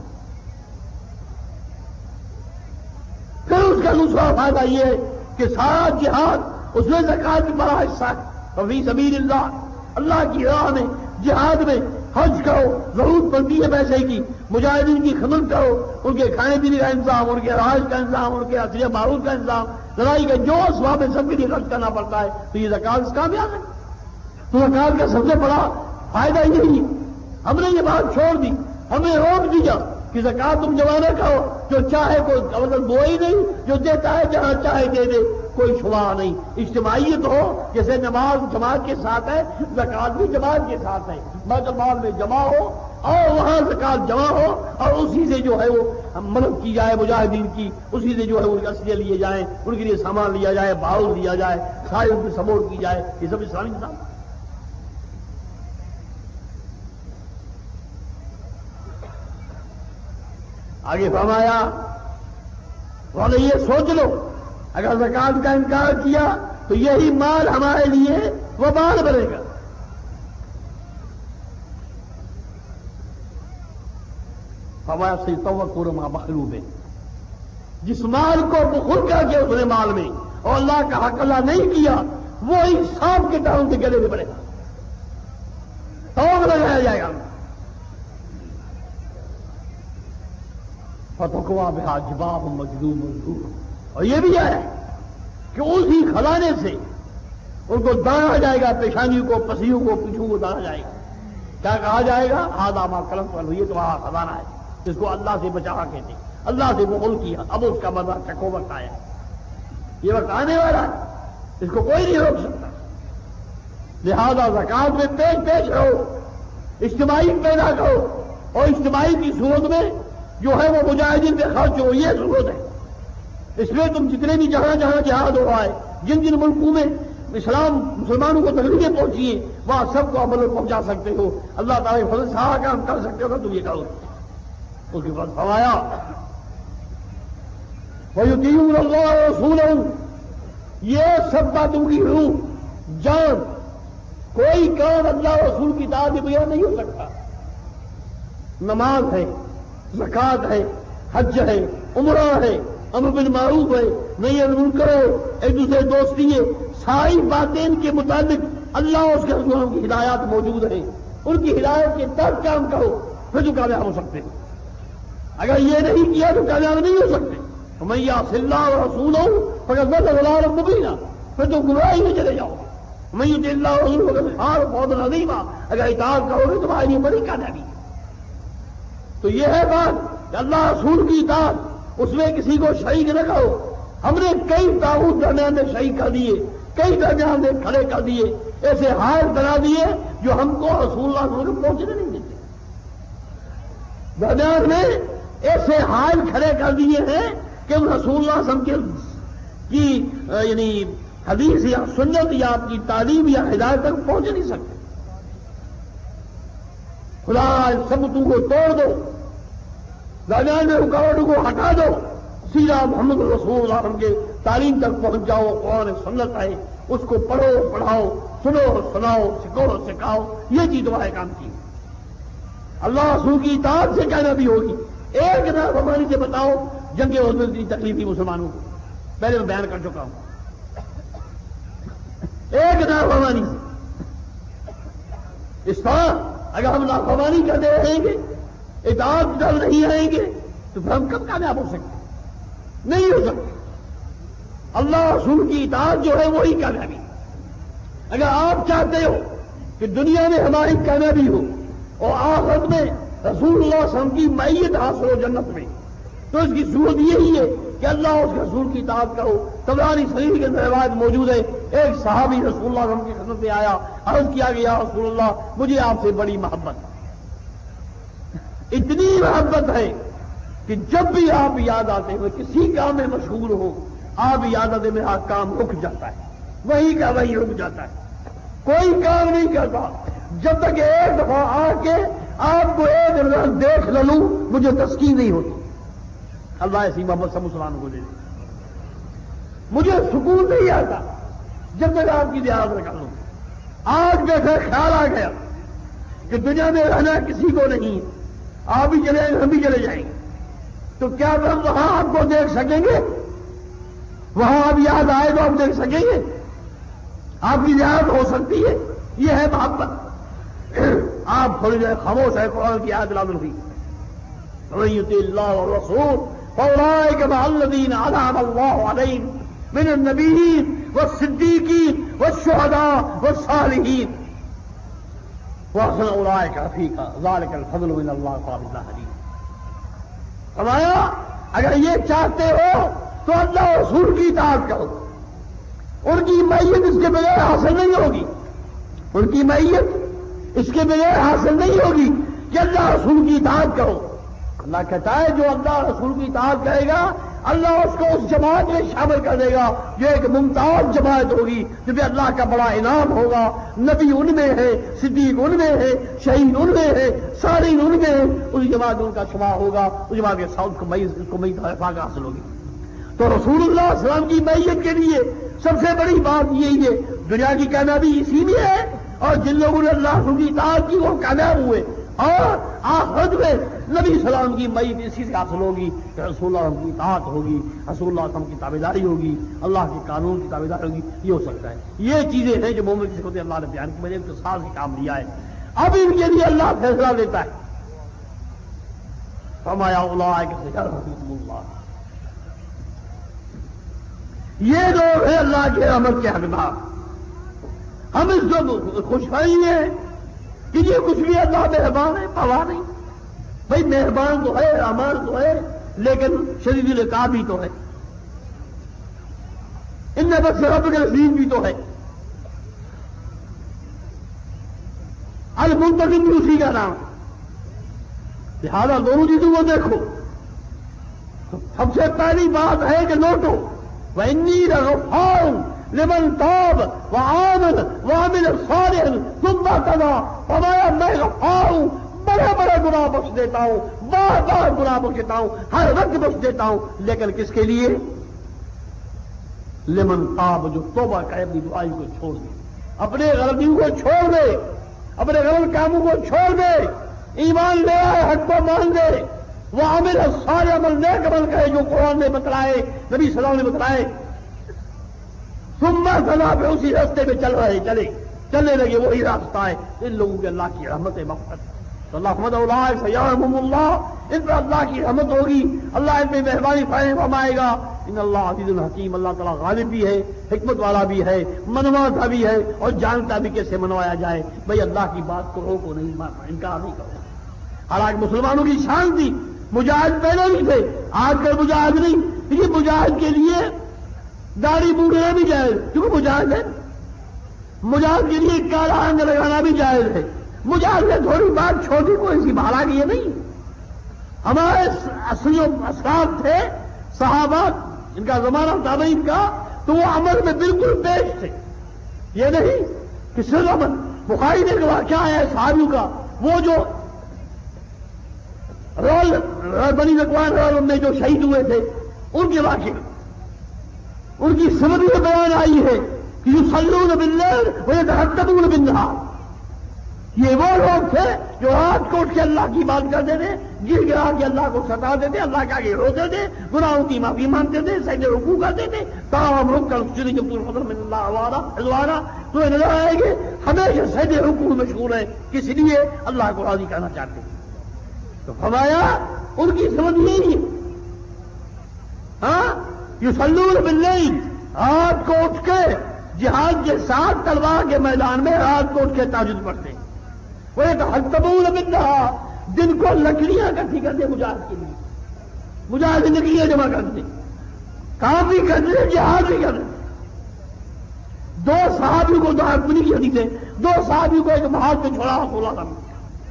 پھر اس کا دوسرا فائدہ یہ ہے کہ سارا جہاد اس میں زکات کی بڑا حصہ ہے۔ فی سبیل اللہ، اللہ کی راہ میں جہاد میں حج کرو، ضرورت پڑتی ہے پیسے کی، مجاہدین کی خدمت کرو، ان کے کھانے پینے کا انتظام، ان کے رہائش کا انتظام، ان کے اصلیہ معروف کا انتظام، لڑائی کا جو اسباب ہے سب کے لیے خرچ کرنا پڑتا ہے، تو یہ زکات اس کام میں آ گئی۔ تو زکات کا سب سے بڑا فائدہ یہی ہے۔ ہم نے یہ بات چھوڑ دی، ہمیں روک دیا کہ زکات تم جمع نہ کرو، جو چاہے کوئی مطلب وہ ہی نہیں، جو دیتا ہے جہاں چاہے دے دے، کوئی شبہ نہیں۔ اجتماعیت ہو، جیسے نماز جماعت کے ساتھ ہے، زکات بھی جماعت کے ساتھ ہے، بیت المال میں جمع ہو اور وہاں زکات جمع ہو، اور اسی سے جو ہے وہ مدد کی جائے مجاہدین کی، اسی سے جو ہے ان کے اسلحے لیے جائیں، ان کے لیے سامان لیا جائے، باؤل لیا جائے، سارے ان کی سپورٹ کی جائے، یہ سب اسلامی نظام۔ آگے فرمایا اور یہ سوچ لو اگر زکات کا انکار کیا تو یہی مال ہمارے لیے وبال بنے گا۔ فوایا سے توکل ما مخلوب ہے، جس مال کو بخل کر کے اس نے مال میں اور اللہ کا حق ادا نہیں کیا، وہی سانپ کے ڈاروں کے گلے میں پڑے گا، توق لگایا جائے گا۔ فتقوا بہا جباہ مجذوب مجذوب، اور یہ بھی ہے کہ اسی خزانے سے ان کو دانا جائے گا، پیشانی کو، پسیوں کو، پیچھوں کو دانا جائے گا۔ کیا کہا جائے گا؟ ہذا ما کنزتم، یہ تمہارا خزانہ ہے جس کو اللہ سے بچا کے تھے، اللہ سے بخل کیا، اب اس کا مزہ چکو وقت آیا، یہ وقت آنے والا ہے، اس کو کوئی نہیں روک سکتا۔ لہذا زکات میں پیش رہو، اجتماعی پیدا کرو، اور اجتماعی کی صورت میں جو ہے وہ مجاہدین پہ خرچ ہو، یہ صورت ہے۔ اس میں تم جتنے بھی جہاں جہاں جہاد ہو رہا ہے، جن جن ملکوں میں مسلمانوں کو تکلیفیں پہنچی ہیں، وہاں سب کو عمل پہنچا سکتے ہو، اللہ تعالیٰ کے فضل سارا کام کر سکتے ہو، تم یہ کرو۔ اس کے بعد فرمایا وَيُطِيعُونَ اللَّهَ وَرَسُولَهُ، یہ سب باتوں کی روح جان، کوئی کام اللہ رسول کی اطاعت کے بغیر نہیں ہو سکتا۔ نماز ہے، زکات ہے، حج ہے، عمرہ ہے، امر بالمعروف ہے، نہی عن المنکر ہے، ایک دوسرے دوستی ہے، ساری باتیں ان کے متعلق اللہ اور اس کے رسولوں کی ہدایات موجود ہیں، ان کی ہدایت کے تحت کام کرو، پھر تو کامیاب ہو سکتے ہیں۔ اگر یہ نہیں کیا تو کامیاب نہیں ہو سکتے۔ وَمَن يَعْصِ اللَّهَ وَرَسُولَهُ فَقَدْ ضَلَّ ضَلَالًا مُبِينًا، پھر تو گمراہی میں چلے جاؤ۔ وَمَن يُطِعِ اللَّهَ وَرَسُولَهُ فَقَدْ فَازَ فَوْزًا عَظِيمًا، اگر اطاعت کرو گے تمہارے لیے بڑی کامیابی ہے۔ تو یہ ہے بات کہ اللہ رسول کی اطاعت، اس میں کسی کو شریک نہ کرو۔ ہم نے کئی طاغوت درمیان میں شریک کر دیے، کئی درمیان میں کھڑے کر دیے، ایسے حال بنا دیے جو ہم کو رسول اللہ صلی اللہ علیہ وسلم پہنچنے نہیں دیتے۔ درمیان میں ایسے حال کھڑے کر دیے ہیں کہ رسول اللہ صلی اللہ علیہ وسلم کی یعنی حدیث یا سنت یا آپ کی تعلیم یا ہدایت تک پہنچ نہیں سکتے۔ خدا سبتوں کو توڑ دو، درمیان میں رکاوٹوں کو ہٹا دو، سیدھا محمد رسول اللہ صلی اللہ علیہ وسلم کے تعلیم تک پہنچ جاؤ۔ قرآن سنت ہے، اس کو پڑھو پڑھاؤ، سنو سناؤ، سکھو سکھاؤ، یہ چیز تمہارے کام کی۔ اللہ رسول کی اطاعت سے کامیابی ہوگی۔ ایک نافرمانی سے بتاؤ جنگ کے عہد میں تکلیف تھی مسلمانوں کو، پہلے میں بیان کر چکا ہوں۔ ایک نافرمانی سے اس طرح اگر ہم نافرمانی کرتے رہیں گے، اطاعت ڈر نہیں رہیں گے، تو پھر ہم کب کامیاب ہو سکتے؟ نہیں ہو سکتے۔ اللہ رسول کی اطاعت جو ہے وہی کامیابی۔ اگر آپ چاہتے ہو کہ دنیا میں ہماری کامیابی ہو اور آخرت میں رسول اللہ صلی اللہ علیہ وسلم کی معیت حاصل ہو جنت میں، تو اس کی صورت یہی ہے کہ اللہ اور اس کے رسول کی اطاعت کرو۔ طبرانی صحیح کے اندر روایت موجود ہے، ایک صحابی رسول اللہ صلی اللہ علیہ وسلم کی خدمت میں آیا، عرض کیا کہ یا رسول اللہ مجھے آپ سے بڑی محبت، اتنی محبت ہے کہ جب بھی آپ یاد آتے ہیں، کسی کام میں مشغول ہو، آپ یاد آتے میرا کام رک جاتا ہے، وہی کا وہی رک جاتا ہے، کوئی کام نہیں کرتا جب تک ایک دفعہ آ کے آپ کو ایک نظر دیکھ لوں مجھے تسکین نہیں ہوتی۔ اللہ ایسی محبت سب مسلمانوں کو دے دے۔ مجھے سکون نہیں آتا جب تک آپ کی زیارت نہ کر لوں۔ آج بیٹھے خیال آ گیا کہ دنیا میں رہنا کسی کو نہیں، آپ بھی چلے گے ہم بھی چلے جائیں گے، تو کیا ہم وہاں آپ کو دیکھ سکیں گے؟ وہاں آپ یاد آئے تو آپ دیکھ سکیں گے؟ آپ کی زیارت ہو سکتی ہے؟ یہ ہے محبت۔ آپ تھوڑی دیر خاموش ہے، قرآن کی آیت نازل ہوئی، وَمَن يُطِعِ اللَّهَ وَالرَّسُولَ فَأُولَٰئِكَ مَعَ الَّذِينَ أَنْعَمَ اللَّهُ عَلَيْهِم مِّنَ النَّبِيِّينَ وَالصِّدِّيقِينَ وَالشُّهَدَاءِ وَالصَّالِحِينَ وَحَسُنَ أُولَٰئِكَ رَفِيقًا ذَٰلِكَ الْفَضْلُ مِنَ اللَّهِ وَكَفَىٰ بِاللَّهِ عَلِيمًا۔ فرمایا اگر یہ چاہتے ہو تو اللہ رسول کی اطاعت کرو، ان کی معیت اس کے بغیر حاصل نہیں ہوگی، ان کی معیت اس کے بغیر حاصل نہیں ہوگی کہ اللہ رسول کی اطاعت کرو۔ اللہ کہتا ہے جو اللہ رسول کی اطاعت کرے گا اللہ اس کو اس جماعت میں شامل کر دے گا جو ایک ممتاز جماعت ہوگی، جس میں اللہ کا بڑا انعام ہوگا۔ نبی ان میں ہے، صدیق ان میں ہے، شہید ان میں ہے، صالحین ان میں ہے، اس جماعت میں ان کا شمار ہوگا، اس جماعت کے ساتھ کو میت حاصل ہوگی۔ تو رسول اللہ صلی اللہ علیہ وسلم کی میت کے لیے سب سے بڑی بات یہی ہے، دنیا کی کامیابی اسی میں ہے، اور جن لوگوں نے اللہ رسول کی اطاعت کی وہ کامیاب ہوئے، اور آخرت میں نبی نبی السلام کی معیت اسی سے حاصل ہوگی کہ رسول اللہ کی اطاعت ہوگی، رسول اللہ کی تابعداری ہوگی، اللہ کے قانون کی تابعداری ہوگی. یہ ہو سکتا ہے. یہ چیزیں ہیں جو مومن کی صفت اللہ نے بیان کی، مجھے اختصار سے کام لیا ہے. اب ان کے لیے اللہ فیصلہ دیتا ہے. فرمایا اولئک سیرحمهم اللہ، یہ لوگ ہیں اللہ کے رحمت کے حقدار. ہم اس کو خوش نہیں ہیں کہ یہ کچھ بھی اللہ مہربان ہے، پرواہ نہیں. بھائی مہربان تو ہے، رحمان تو ہے، لیکن شدید العقاب بھی تو ہے. ان بخش رب کے رسید بھی تو ہے. المنتقم بھی اسی کا نام. لہذا دونوں چیزوں کو دیکھو. سب سے پہلی بات ہے کہ لوٹو وَإِنِّي لَغَفَّارٌ لِمَنْ تَابَ وَآمَنَ وَعَمِلَ صَالِحًا ثُمَّ اهْتَدَىٰ. فرمایا میں غفار ہوں، بڑے بڑے گناہ بخش دیتا ہوں، بار بار گناہ بخشتا ہوں، ہر وقت بخش دیتا ہوں. لیکن کس کے لیے؟ لمن تاب، جو توبہ کرے، اپنی دعائی کو چھوڑ دے، اپنے غلطیوں کو چھوڑ دے، اپنے غلط کاموں کو چھوڑ دے، ایمان لے آئے، حق کو مان دے. وہ عامل سارے عمل نیک عمل کرے جو قرآن نے بتلائے، نبی صلی اللہ علیہ وسلم نے بتلائے. ثم اهْتَدَىٰ، پہ اسی راستے پہ چلنے لگے. وہی راستہ ہے ان لوگوں کے اللہ کی رحمت مغفرت. تو اللہ فرماتا ہے اولئک سیرحمهم اللہ، ان پر اللہ کی رحمت ہوگی، اللہ ان پہ مہربانی فرمائے گا. ان اللہ عزیز الحکیم، اللہ تعالیٰ غالب بھی ہے، حکمت والا بھی ہے، منواتا بھی ہے، اور جانتا بھی کیسے منوایا جائے. بھائی اللہ کی بات کو روکو نہیں، انکار نہیں کرو. حالانکہ مسلمانوں کی شان تھی، مجاہد پہلے بھی تھے، آج کل مجاہد نہیں. یہ مجاہد کے لیے داڑھی بوڑھنا بھی جائز، کیونکہ مجاہد ہے. مجاہد کے لیے کالا رنگ لگانا بھی جائز ہے. مجاہد نے تھوڑی بات چھوٹی کوئی سی بھالا کی نہیں. ہمارے اصلی اسلاف تھے صحابہ، ان کا زمانہ تابعین کا، تو وہ عمل میں بالکل پیش تھے. یہ نہیں کہ صرف عمل. بخاری نے واقعہ ہے صحابیوں کا، وہ جو بنی ذکوان رول میں جو شہید ہوئے تھے، ان کے واقعے، ان کی سمجھ میں بیان آئی ہے کہ یصلون باللیل ویتہجدون بالنہار. یہ وہ لوگ تھے جو رات کو اٹھ کے اللہ کی بات کرتے تھے، گر گرا کے اللہ کو ستاتے تھے، اللہ کے آگے روتے تھے، گناہوں کی معافی مانگتے تھے، سجدے رکوع کرتے تھے. تمام رک کر جب الفضل من اللہ رضوانا، تمہیں نظر آئے گے ہمیشہ سجدے رکوع مشغول ہے. کس لیے؟ اللہ کو راضی کرنا چاہتے ہیں. تو فرمایا ان کی سمجھ یہی ہے. ہاں، یصلون باللیل، رات کو اٹھ کے جہاد کے ساتھ تلوار کے میدان میں رات کو اٹھ کے تہجد پڑھتے. وہ یتہجدون بالنہار، دن کو لکڑیاں اکٹھی کرتے مجاہد کے لیے. مجاہد لکڑیاں جمع کرتے، کام بھی کرتے، جہاد بھی کرتے. دو صحابیوں کو اپنی کی حدیث ہے، دو صحابیوں کو ایک محاذ پہ چھوڑا رسول اللہ نے.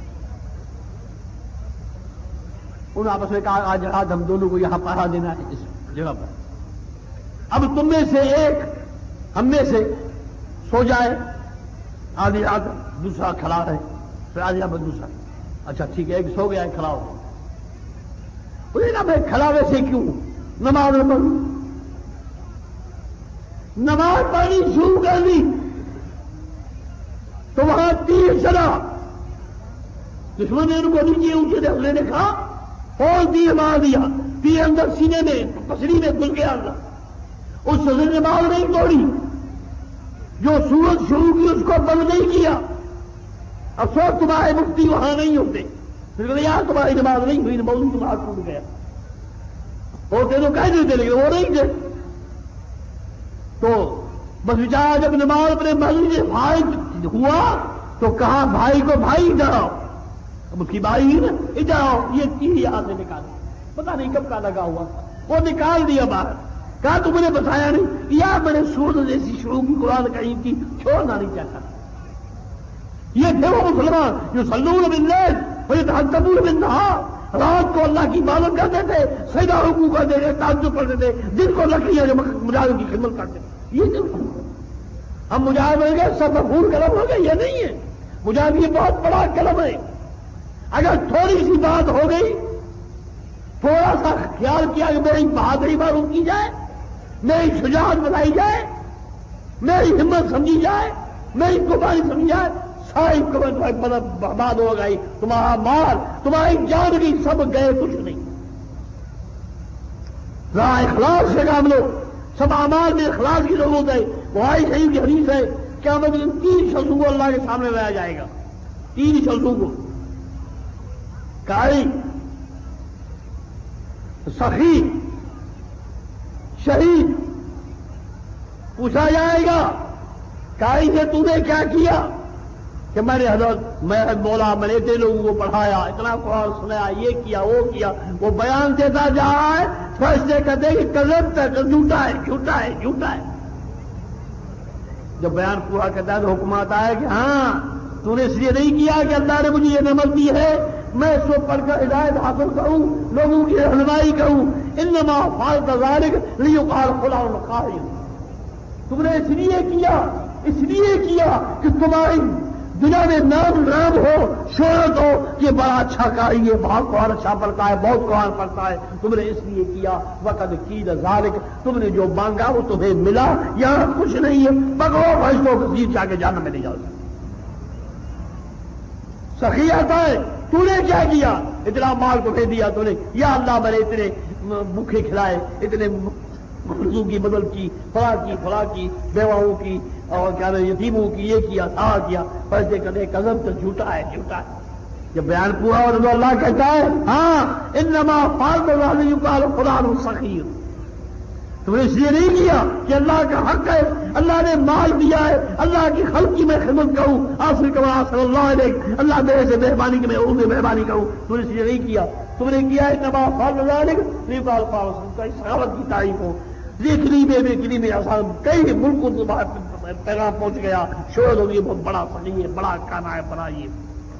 انہوں نے آپس میں کہا آج رات ہم دونوں کو یہاں پہرا دینا ہے اس جگہ پر. اب تم میں سے ایک ہم میں سے سو جائے، آدھی رات دوسرا کھڑا رہے، پھر آدھی رات دوسرا. اچھا ٹھیک ہے، ایک سو گیا، ایک کھڑا ہو گیا. انہیں کہا میں کھڑا ویسے کیوں؟ نماز پڑھوں. نماز پڑھنی شروع کر دی تو وہاں تیر چلا. دشمن نے ان کو نیچے اونچے حملے نے کہا اور تیر مار دیا. تیر اندر سینے میں پسلی میں گھل گیا. اس سزے نے نماز نہیں توڑی، جو سورج شروع کی اس کو بند نہیں کیا. افسوس تمہارے مفتی وہاں نہیں ہوتے. پھر کہتے یار تمہاری نماز نہیں ہوئی، موضوع تمہارا ٹوٹ گیا. ہوتے تو کہہ دیتے لیکن وہ نہیں تھے. تو بس بیچارہ جب نماز اپنے مسجد سے فارغ ہوا تو کہا بھائی کو بھائی ڈراؤ. اب اس کی باری ہی نا، ادھر آؤ. یہ تیر یہاں سے نکالا، پتا نہیں کب کا لگا ہوا، وہ نکال دیا باہر. کہا تم نے بتایا نہیں؟ یا میں نے سورج جیسی شروع کی قرآن کریم کی چھوڑنا نہیں چاہتا. یہ تھے وہ مسلمان جو یصلون باللیل ویتہجدون بالنہار، رات کو اللہ کی عبادت کرتے تھے، سجدہ رکوع کرتے تھے، تہجد پڑھتے تھے، دن کو لکڑیاں جو مجاہدوں کی خدمت کرتے تھے. یہ جو ہم مجاہد ہو گئے سب مفہوم قلم ہو گئے، یہ نہیں ہے. مجاہد یہ بہت بڑا قلم ہے. اگر تھوڑی سی بات ہو گئی، تھوڑا سا خیال کیا کہ میری بہادری معلوم کی جائے، میری شجاعت بتائی جائے، میری ہمت سمجھی جائے، میری قربانی سمجھی جائے، ساری مطلب برباد ہو گئی، تمہارا مال، تمہاری جان کی سب گئے، کچھ نہیں۔ ذرا اخلاص سے کام لو، سب اعمال میں اخلاص کی ضرورت ہے۔ بخاری شریف کی حدیث ہے، قیامت کے دن 3 شخصوں کو اللہ کے سامنے لایا جائے گا، 3 شخصوں کو، قاری، سخی، شہید۔ پوچھا جائے گا قاری سے تو نے کیا کیا؟ کہ میں نے حضرت میں بولا، میں نے اتنے لوگوں کو پڑھایا، اتنا قرآن سنایا، یہ کیا وہ کیا، وہ بیان دیتا جا رہا ہے، فرشتے کہتے ہیں کہ کذب تک جھوٹا ہے، جھوٹا ہے، جھوٹا ہے۔ جب بیان پورا کرتا ہے تو حکم آتا ہے کہ ہاں تو نے اس لیے نہیں کیا کہ اللہ نے مجھے یہ نعمت دی ہے میں اس کو پڑھ کر ہدایت حاصل کروں، لوگوں کی رہنمائی کروں، انما فعلت ذلک لیقال فلان قائل۔ تم نے اس لیے کیا کہ تمہاری دنیا میں نام ہو، شہرت ہو کہ بڑا اچھا قاری ہے، بہت قرآن اچھا پڑھتا ہے، بہت قرآن پڑھتا ہے، تم نے اس لیے کیا۔ وقد قیل ذالک، تم نے جو مانگا وہ تمہیں ملا، یہاں کچھ نہیں ہے، پکڑو فرشتوں کو سیدھ جا کے جہنم میں لے جاؤ۔ سخی آتا ہے، تو نے کیا کیا؟ اتنا مال کو دے دیا تو نے، یا اللہ میں نے اتنے بھوکے کھلائے، اتنے مرضوں کی مدد کی، فلاں کی بیواؤں کی اور کیا یتیموں کی، یہ کیا کیا، فرشتے کہتے قسم تو جھوٹا ہے، جھوٹا ہے۔ جب بیان پورا ہو تو اللہ کہتا ہے ہاں انما فعلت ذلک یقال فلان سخی۔ تم نے اس لیے نہیں کیا کہ اللہ کا حق ہے، اللہ نے مال دیا ہے، اللہ کی خلق کی میں خدمت کروں، آخر کما صلی اللہ علیہ، اللہ میرے سے مہربانی کی میں ان سے مہربانی کروں، تم نے اس لیے نہیں کیا۔ تم نے کیا انما فعلت ذلک لیقال فلان سخی۔ سخاوت کی تعریف ہو، لکھنی میں آسان، کئی ملکوں سے پیغام پہنچ گیا، شہد ہوگی بہت بڑا سخی ہے، بڑا کانا ہے، بڑا یہ۔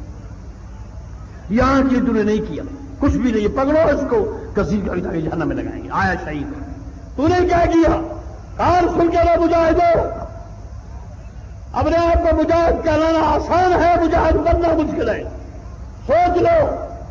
یہاں کی تم نے نہیں کیا، کچھ بھی نہیں، پکڑو اس کو کسی کا جہنم میں لگائیں گے، آیا شہید۔ تو نے کیا کیا؟ کار سن کے لو مجاہدو، اپنے آپ کو مجاہد کہلانا آسان ہے، مجاہد بننا مشکل ہے۔ سوچ لو،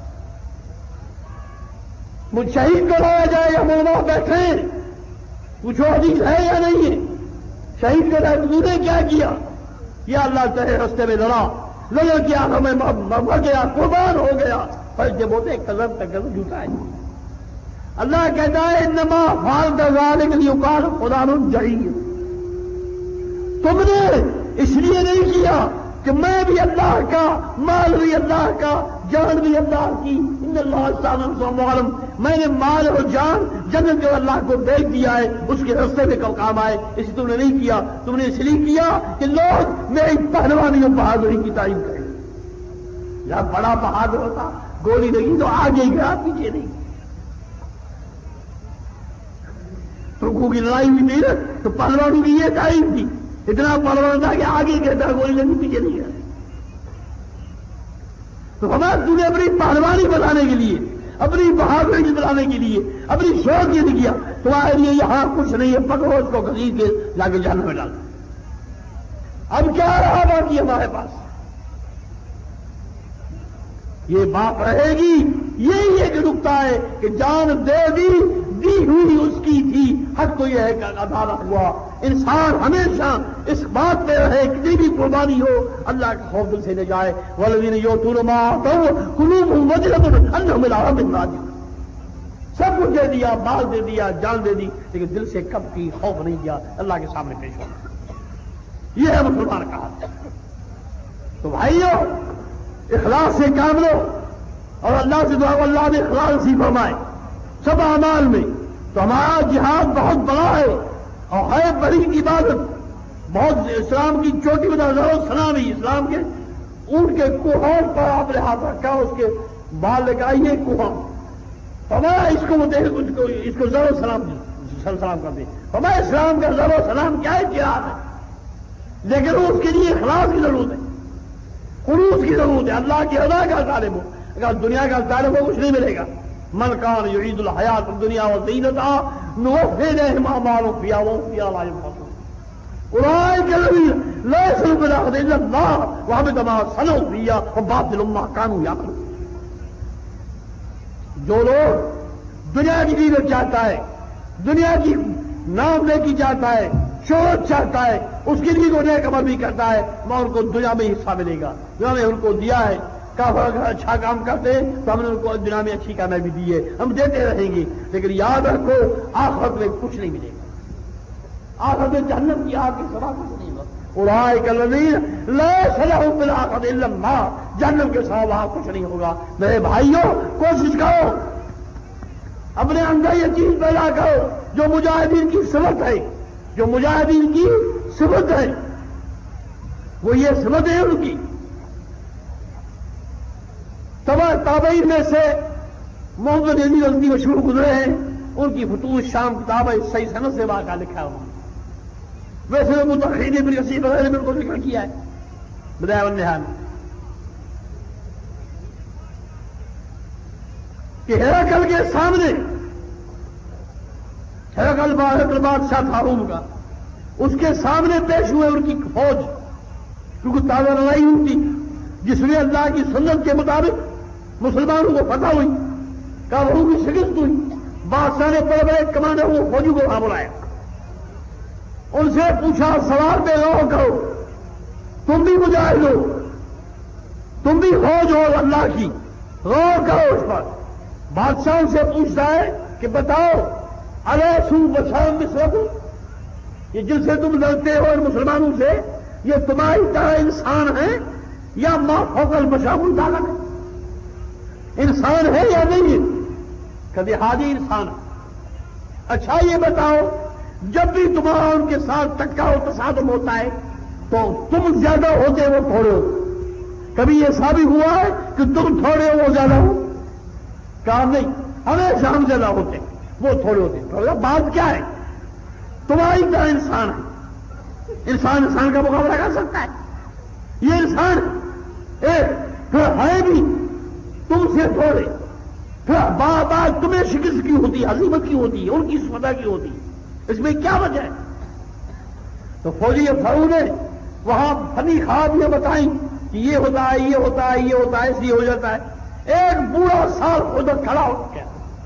مجھ شہید کو لایا جائے گا، علماء بیٹھے پوچھو حدیث ہے یا نہیں ہے؟ شہید کے تحت تو نے کیا کیا؟ یا اللہ تیرے رستے میں لڑا، لڑے کیا ہمیں مر گیا، قربان ہو گیا، پر جب ہوتے قدم تک جھوٹا ہے۔ اللہ کہتا ہے انما فعلت ذلک لیقال فلان جحیم۔ تم نے اس لیے نہیں کیا کہ میں بھی اللہ کا، مال بھی اللہ کا، جان بھی اللہ کی، ان اللہ تعالی عالم، میں نے مال اور جان جنت جو اللہ کو بیچ دیا ہے اس کے رستے میں کام آئے، اس تم نے نہیں کیا۔ تم نے اس لیے کیا کہ لوگ میری پہلوانی اور بہادری کی تعریف کریں۔ جب بڑا بہادر ہوتا، گولی لگی تو آگے گیا، پیچھے نہیں۔ ترکوں کی لڑائی بھی نہیں رہی تو پہلوانوں کی یہ تعریف تھی، اتنا پہلوان تھا کہ آگے کہتا گولی لگی، پیچھے نہیں گیا۔ تو ہمارے تم نے اپنی پہلوانی بتانے کے لیے، اپنی بہادری بتانے کے لیے، اپنی شوق یہ نہیں کیا، تمہارے لیے یہاں کچھ نہیں ہے، پکڑو اس کو گھسیٹ کے جا کے جہنم میں ڈال۔ اب کیا رہا باقی ہمارے پاس؟ یہ بات رہے گی، یہی ایک نقطہ ہے کہ جان دے دی ہوئی اس کی تھی، حق تو یہ ہے کہ عدالت ہوا۔ انسان ہمیشہ اس بات پہ رہے، کتنی بھی قربانی ہو اللہ کا خوف دل سے لے جائے۔ والذین یؤتون ما آتوا قلوبهم وجلة انهم الى ربهم راجعون۔ سب کچھ دے دیا، مال دے دیا، جان دے دی، لیکن دل سے کب کی خوف نہیں کیا اللہ کے سامنے پیش ہونا۔ یہ ہے مسلمان کا حال۔ تو بھائیو، اخلاص سے کام لو اور اللہ سے دعا اللہ نے اخلاص نصیب فرمائے سب اعمال میں۔ تو ہمارا جہاد بہت بڑا ہے اور ہے بڑی عبادت، بہت اسلام کی چوٹی بتا سلامی، اسلام کے اونٹ کے کوہوں پر آپ نے ہاتھ رکھا، اس کے بال لگا، یہ کوہاں ہمارا اس کو ضرور سلام کر دیں۔ ہمارے اسلام کا ضرور سلام کیا ہے؟ جہاد ہے، لیکن اس کے لیے اخلاص کی ضرورت ہے، خلوص کی ضرورت ہے، اللہ کی رضا کا طالب ہو۔ اگر دنیا کا طالب ہو کچھ نہیں ملے گا۔ من کان یرید الحیات الدنیا وزینتها نوفی الیہم اعمالهم فیہا وهم فیہا لا یبخسون۔ اولئک الذین لا یشرکون باللہ الا اللہ وحبط ما صنعوا فیہا وباطل ما کانوا یعملون۔ جو لوگ دنیا کی چیزیں چاہتا ہے، دنیا کی نام لے کی چاہتا ہے، شہرت چاہتا ہے، اس کے لیے وہ نیک عمل بھی کرتا ہے، میں ان کو دنیا میں حصہ ملے گا، دنیا میں ان کو دیا ہے۔ اگر اچھا کام کرتے ہیں تو ہم نے ان کو دنیا میں اچھی کامیابی دی ہے، ہم دیتے رہیں گے، لیکن یاد رکھو آخرت میں کچھ نہیں ملے گا، آخرت میں جہنم کی آگ کے سوا کچھ نہیں ہوگا۔ اولئک الذین لیس لہم فی الآخرۃ الا النار، جہنم کے سوا وہاں کچھ نہیں ہوگا۔ میرے بھائیوں کوشش کرو، اپنے اندر یہ چیز پیدا کرو جو مجاہدین کی صفت ہے، جو مجاہدین کی صفت ہے وہ یہ صفت ہے ان کی۔ تابعین میں سے محمد علی غزنوی مشہور گزرے ہیں، ان کی فتوح شام کتاب ہے، صحیح سند سے واقعہ لکھا ہے، ویسے متأخرین ابن کثیر وغیرہ نے ان کو ذکر کیا ہے بدایع والنہایہ میں، کہ ہرقل کے سامنے، ہرقل بادشاہ تھا روم کا، اس کے سامنے پیش ہوئے ان کی فوج، کیونکہ تازہ لڑائی ہوئی تھی جس میں اللہ کی سنت کے مطابق مسلمانوں کو فتح ہوئی، کافروں کی شکست ہوئی۔ بادشاہ نے بڑے بڑے کمانڈر کو فوجی کو وہاں بلایا، ان سے پوچھا سوال پہ غور کرو، تم بھی مجاہد ہو، تم بھی فوج ہو اللہ کی، غور کرو اس پر۔ بادشاہ ان سے پوچھتا ہے کہ بتاؤ الیسوا بشرا مثلکم، یہ جن سے تم لڑتے ہو ان مسلمانوں سے، یہ تمہاری طرح انسان ہے یا ما فوق البشر مطابق ہے؟ انسان ہے یا نہیں ہے؟ کبھی ہادی انسان ہے۔ اچھا یہ بتاؤ جب بھی تمہارا ان کے ساتھ ٹکا و تصادم ہوتا ہے تو تم زیادہ ہوتے وہ تھوڑے ہو، کبھی یہ ثابت ہوا ہے کہ تم تھوڑے ہو وہ زیادہ ہو؟ کہا نہیں، ہمیشہ ہم زیادہ ہوتے وہ تھوڑے ہوتے۔ بات کیا ہے؟ تمہاری طرح انسان ہے، انسان کا مقابلہ کر سکتا ہے؟ یہ انسان پھر ہے بھی تم سے تھوڑے، پھر بار بار تمہیں شکست کی ہوتی ہے، ہزیمت کی ہوتی ہے، ان کی فتح کی ہوتی ہے، اس میں کیا وجہ ہے؟ تو فوجی افسروں نے وہاں فنی خوابیاں بتائیں کہ یہ ہوتا ہے، یہ ہوتا ہے، یہ ہوتا ہے، اس لیے ہو جاتا ہے۔ ایک بوڑھا سال خدا کھڑا ہو گیا،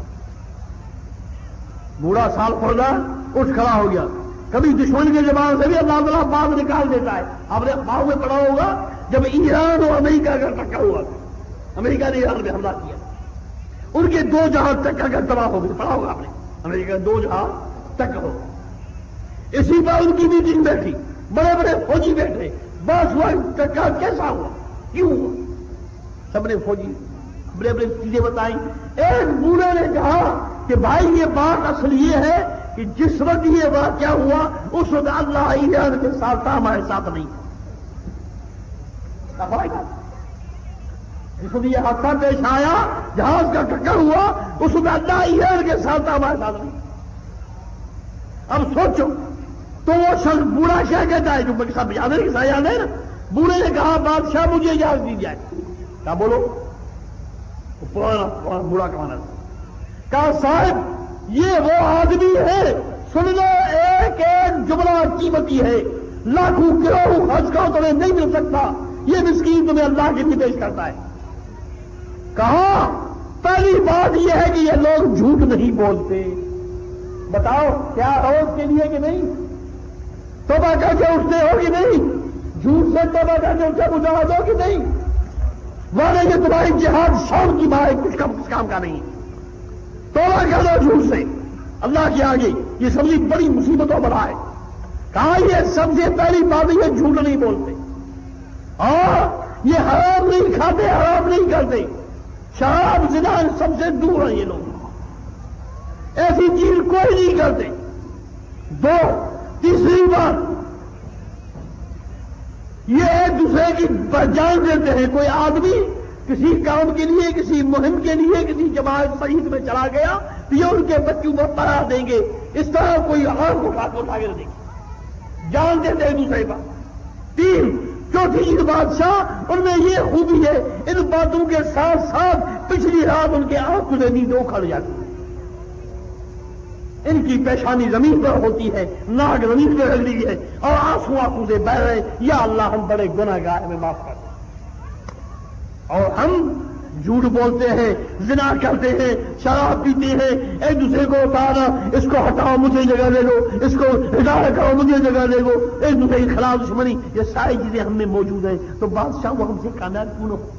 بوڑھا سال خدا اٹھ کھڑا ہو گیا۔ کبھی دشمن کے زبان سے بھی اللہ تعالیٰ بات نکال دیتا ہے۔ آپ نے اخبار میں پڑھا ہوگا جب ایران اور امریکہ کا ٹکر ہوا، امریکہ نے ایران میں حملہ کیا، ان کے دو جہاز ٹکر کر تباہ ہو گئے، پڑھا ہوگا آپ نے، امریکہ کے دو جہاز ٹکر ہو گئے۔ اسی پر ان کی میٹنگ بیٹھی، بڑے بڑے فوجی بیٹھے، بس ہوا ٹکر کیسا ہوا، کیوں ہوا، سب نے فوجی بڑے بڑے چیزیں بتائیں۔ ایک بوڑھے نے کہا کہ بھائی یہ بات اصل یہ ہے کہ جس وقت یہ واقعہ ہوا اس وقت اللہ ایران کے ساتھ تھا، ہمارے ساتھ نہیں تھا۔ جس وقت یہ حادثہ پیش آیا، جہاز کا ٹکر ہوا، اس وقت اللہ ایران کے ساتھ تھا، ہمارے ساتھ نہیں۔ اب سوچو تو وہ شخص بوڑھا کیا کہتا ہے، جو سب یاد ہے، کسا یاد ہے نا؟ بوڑھے نے کہا بادشاہ مجھے اجازت دی جائے، کیا بولو؟ پرانا بوڑھا کمانا کہا صاحب یہ وہ آدمی ہے، سن لو ایک ایک جملہ قیمتی ہے، لاکھوں کروڑوں خرچ کرو تمہیں نہیں مل سکتا، یہ مسکین تمہیں اللہ کے لیے پیش کرتا ہے۔ کہا پہلی بات یہ ہے کہ یہ لوگ جھوٹ نہیں بولتے، بتاؤ کیا ہو اس کے لیے کہ نہیں؟ توبہ کر کے اٹھتے ہو کہ نہیں؟ جھوٹ سے توبہ کر کے اٹھے مجاہد ہو کہ نہیں؟ والے کہ تمہاری جہاد شام کی ماں کچھ کام کا نہیں، توبہ کر دو جھوٹ سے اللہ کے آگے، یہ سب سے بڑی مصیبتوں بڑا ہے۔ کہا یہ سب سے پہلی بات یہ جھوٹ نہیں بولتے، اور یہ حرام نہیں کھاتے، حرام نہیں کرتے، شراب زنا سب سے دور ہیں یہ لوگ، ایسی چیز کوئی نہیں کرتے۔ دو تیسری بات یہ ایک دوسرے کی پہچان دیتے ہیں، کوئی آدمی کسی کام کے لیے، کسی مہم کے لیے، کسی جماعت شہید میں چلا گیا تو یہ ان کے بچوں پر قرار دیں گے، اس طرح کوئی عوام کو ہاتھ اٹھا کے دیں گے، جان دیتے ہیں دوسرے پر۔ تین چوتھی چیز بادشاہ ان میں یہ خوبی ہے، ان باتوں کے ساتھ ساتھ پچھلی رات ان کے آنکھوں سے نیند اکھڑ جاتی ہے، ان کی پیشانی زمین پر ہوتی ہے، ناک زمین پر رکھ لی ہے اور آنسو آنکھوں سے بہ رہے، یا اللہ ہم بڑے گناہگار، ہمیں معاف کر دیں، اور ہم جھوٹ بولتے ہیں، زنا کرتے ہیں، شراب پیتے ہیں، ایک دوسرے کو اتارا، اس کو ہٹاؤ مجھے جگہ دے دو، اس کو ہدایت کرو مجھے جگہ دے دو، ایک دوسرے کے خلاف دشمنی، یہ ساری چیزیں ہم میں موجود ہیں، تو بادشاہ وہ ہم سے کامیاب کیوں نہ ہو؟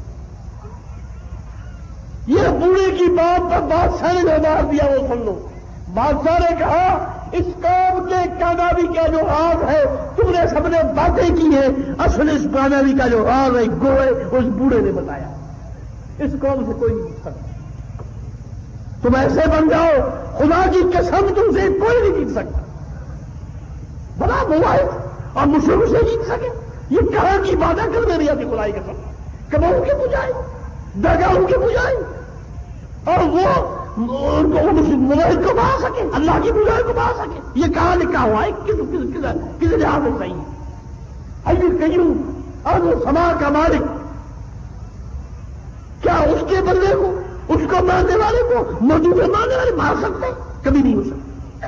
یہ بوڑھے کی بات پر بادشاہ نے جواب دیا وہ سن لو۔ بادشاہ نے کہا اس قوم کے کامیابی کا جو راز ہے تم نے سب نے باتیں کی ہیں، اصل اس کامیابی کا جو راز ہے گوئے اس بوڑھے نے بتایا، اس قوم سے کوئی نہیں جیت سکتا، تم ایسے بن جاؤ خدا کی قسم تم سے کوئی نہیں جیت سکتا، بڑا موبائل اور مجھ سے جیت سکے، یہ کہاں کی باتیں کر دے رہی ہے خدائی قسم، کباؤں کی بجائے درگاہوں کی بجائے، اور وہ مجاہد کو بہا سکے، اللہ کی بجائے کو بہا سکے، یہ کہاں لکھا ہوا ہے؟ کس لحاظ سے صحیح ہے؟ حی القیوم اور وہ سما کا مالک، کیا اس کے بندے کو، اس کو ماننے والے کو، موجودہ ماننے والے مار سکتے؟ کبھی نہیں ہو سکتے۔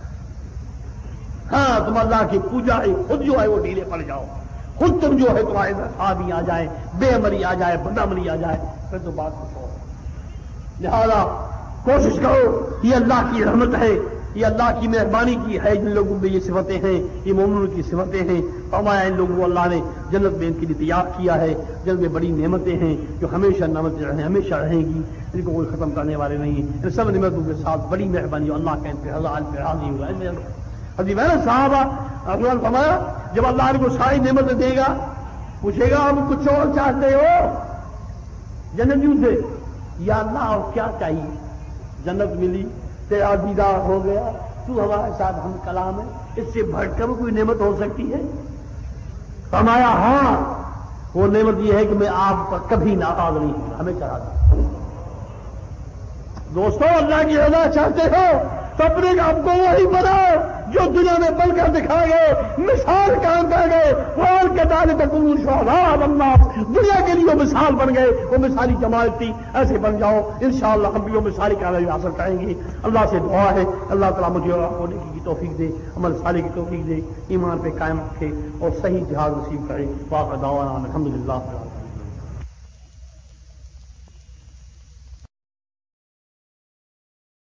ہاں تم اللہ کی پوجا ہے خود جو ہے وہ ڈھیلے پڑ جاؤ، خود تم جو ہے تمہارے خرابی آ جائے، بے عملی آ جائے، بدعملی آ جائے، پھر تو بات کچھ ہو۔ لہذا کوشش کرو، یہ اللہ کی رحمت ہے، یہ اللہ کی مہربانی کی ہے، جن لوگوں میں یہ صفتیں ہیں، یہ مومنوں کی صفتیں ہیں، فرمایا ان لوگوں کو اللہ نے جنت میں ان کے لیے تیار کیا ہے، جنت میں بڑی نعمتیں ہیں جو ہمیشہ نعمتیں رہیں، ہمیشہ رہیں گی، ان کو کوئی ختم کرنے والے نہیں، ان سب نعمتوں کے ساتھ بڑی مہربانی اللہ کا انتہا نہیں ہوگا۔ حضرت محمد صحابہ رضوان فرمایا جب اللہ ان کو ساری نعمتیں دے گا، پوچھے گا آپ کچھ اور چاہتے ہو جنتیوں سے؟ یا اللہ اور کیا چاہیے؟ جنت ملی، تیرا دیدار ہو گیا، تو ہمارے ساتھ ہم کلام ہے، اس سے بڑھ کر کوئی نعمت ہو سکتی ہے؟ فرمایا ہاں، وہ نعمت یہ ہے کہ میں آپ پر کبھی ناراض نہیں ہوں، ہمیں راضی ہوں۔ دوستوں اللہ کی رضا چاہتے ہو تو اپنے آپ کو وہی بناؤ جو دنیا میں بن کر دکھا گئے، مثال کام کر گئے، قرآن کے دانے تک شہداء الناس، دنیا کے لیے وہ مثال بن گئے، وہ مثالی جماعت تھی، ایسے بن جاؤ، انشاءاللہ ہم بھی وہ مثالی کامیابی حاصل کریں گے۔ اللہ سے دعا ہے اللہ تعالیٰ مجھے اور آپ کو نیکی کی توفیق دے، عمل صالح کی توفیق دے، ایمان پہ قائم رکھے اور صحیح جہاد نصیب کرے۔ واخر دعوانا الحمدللہ۔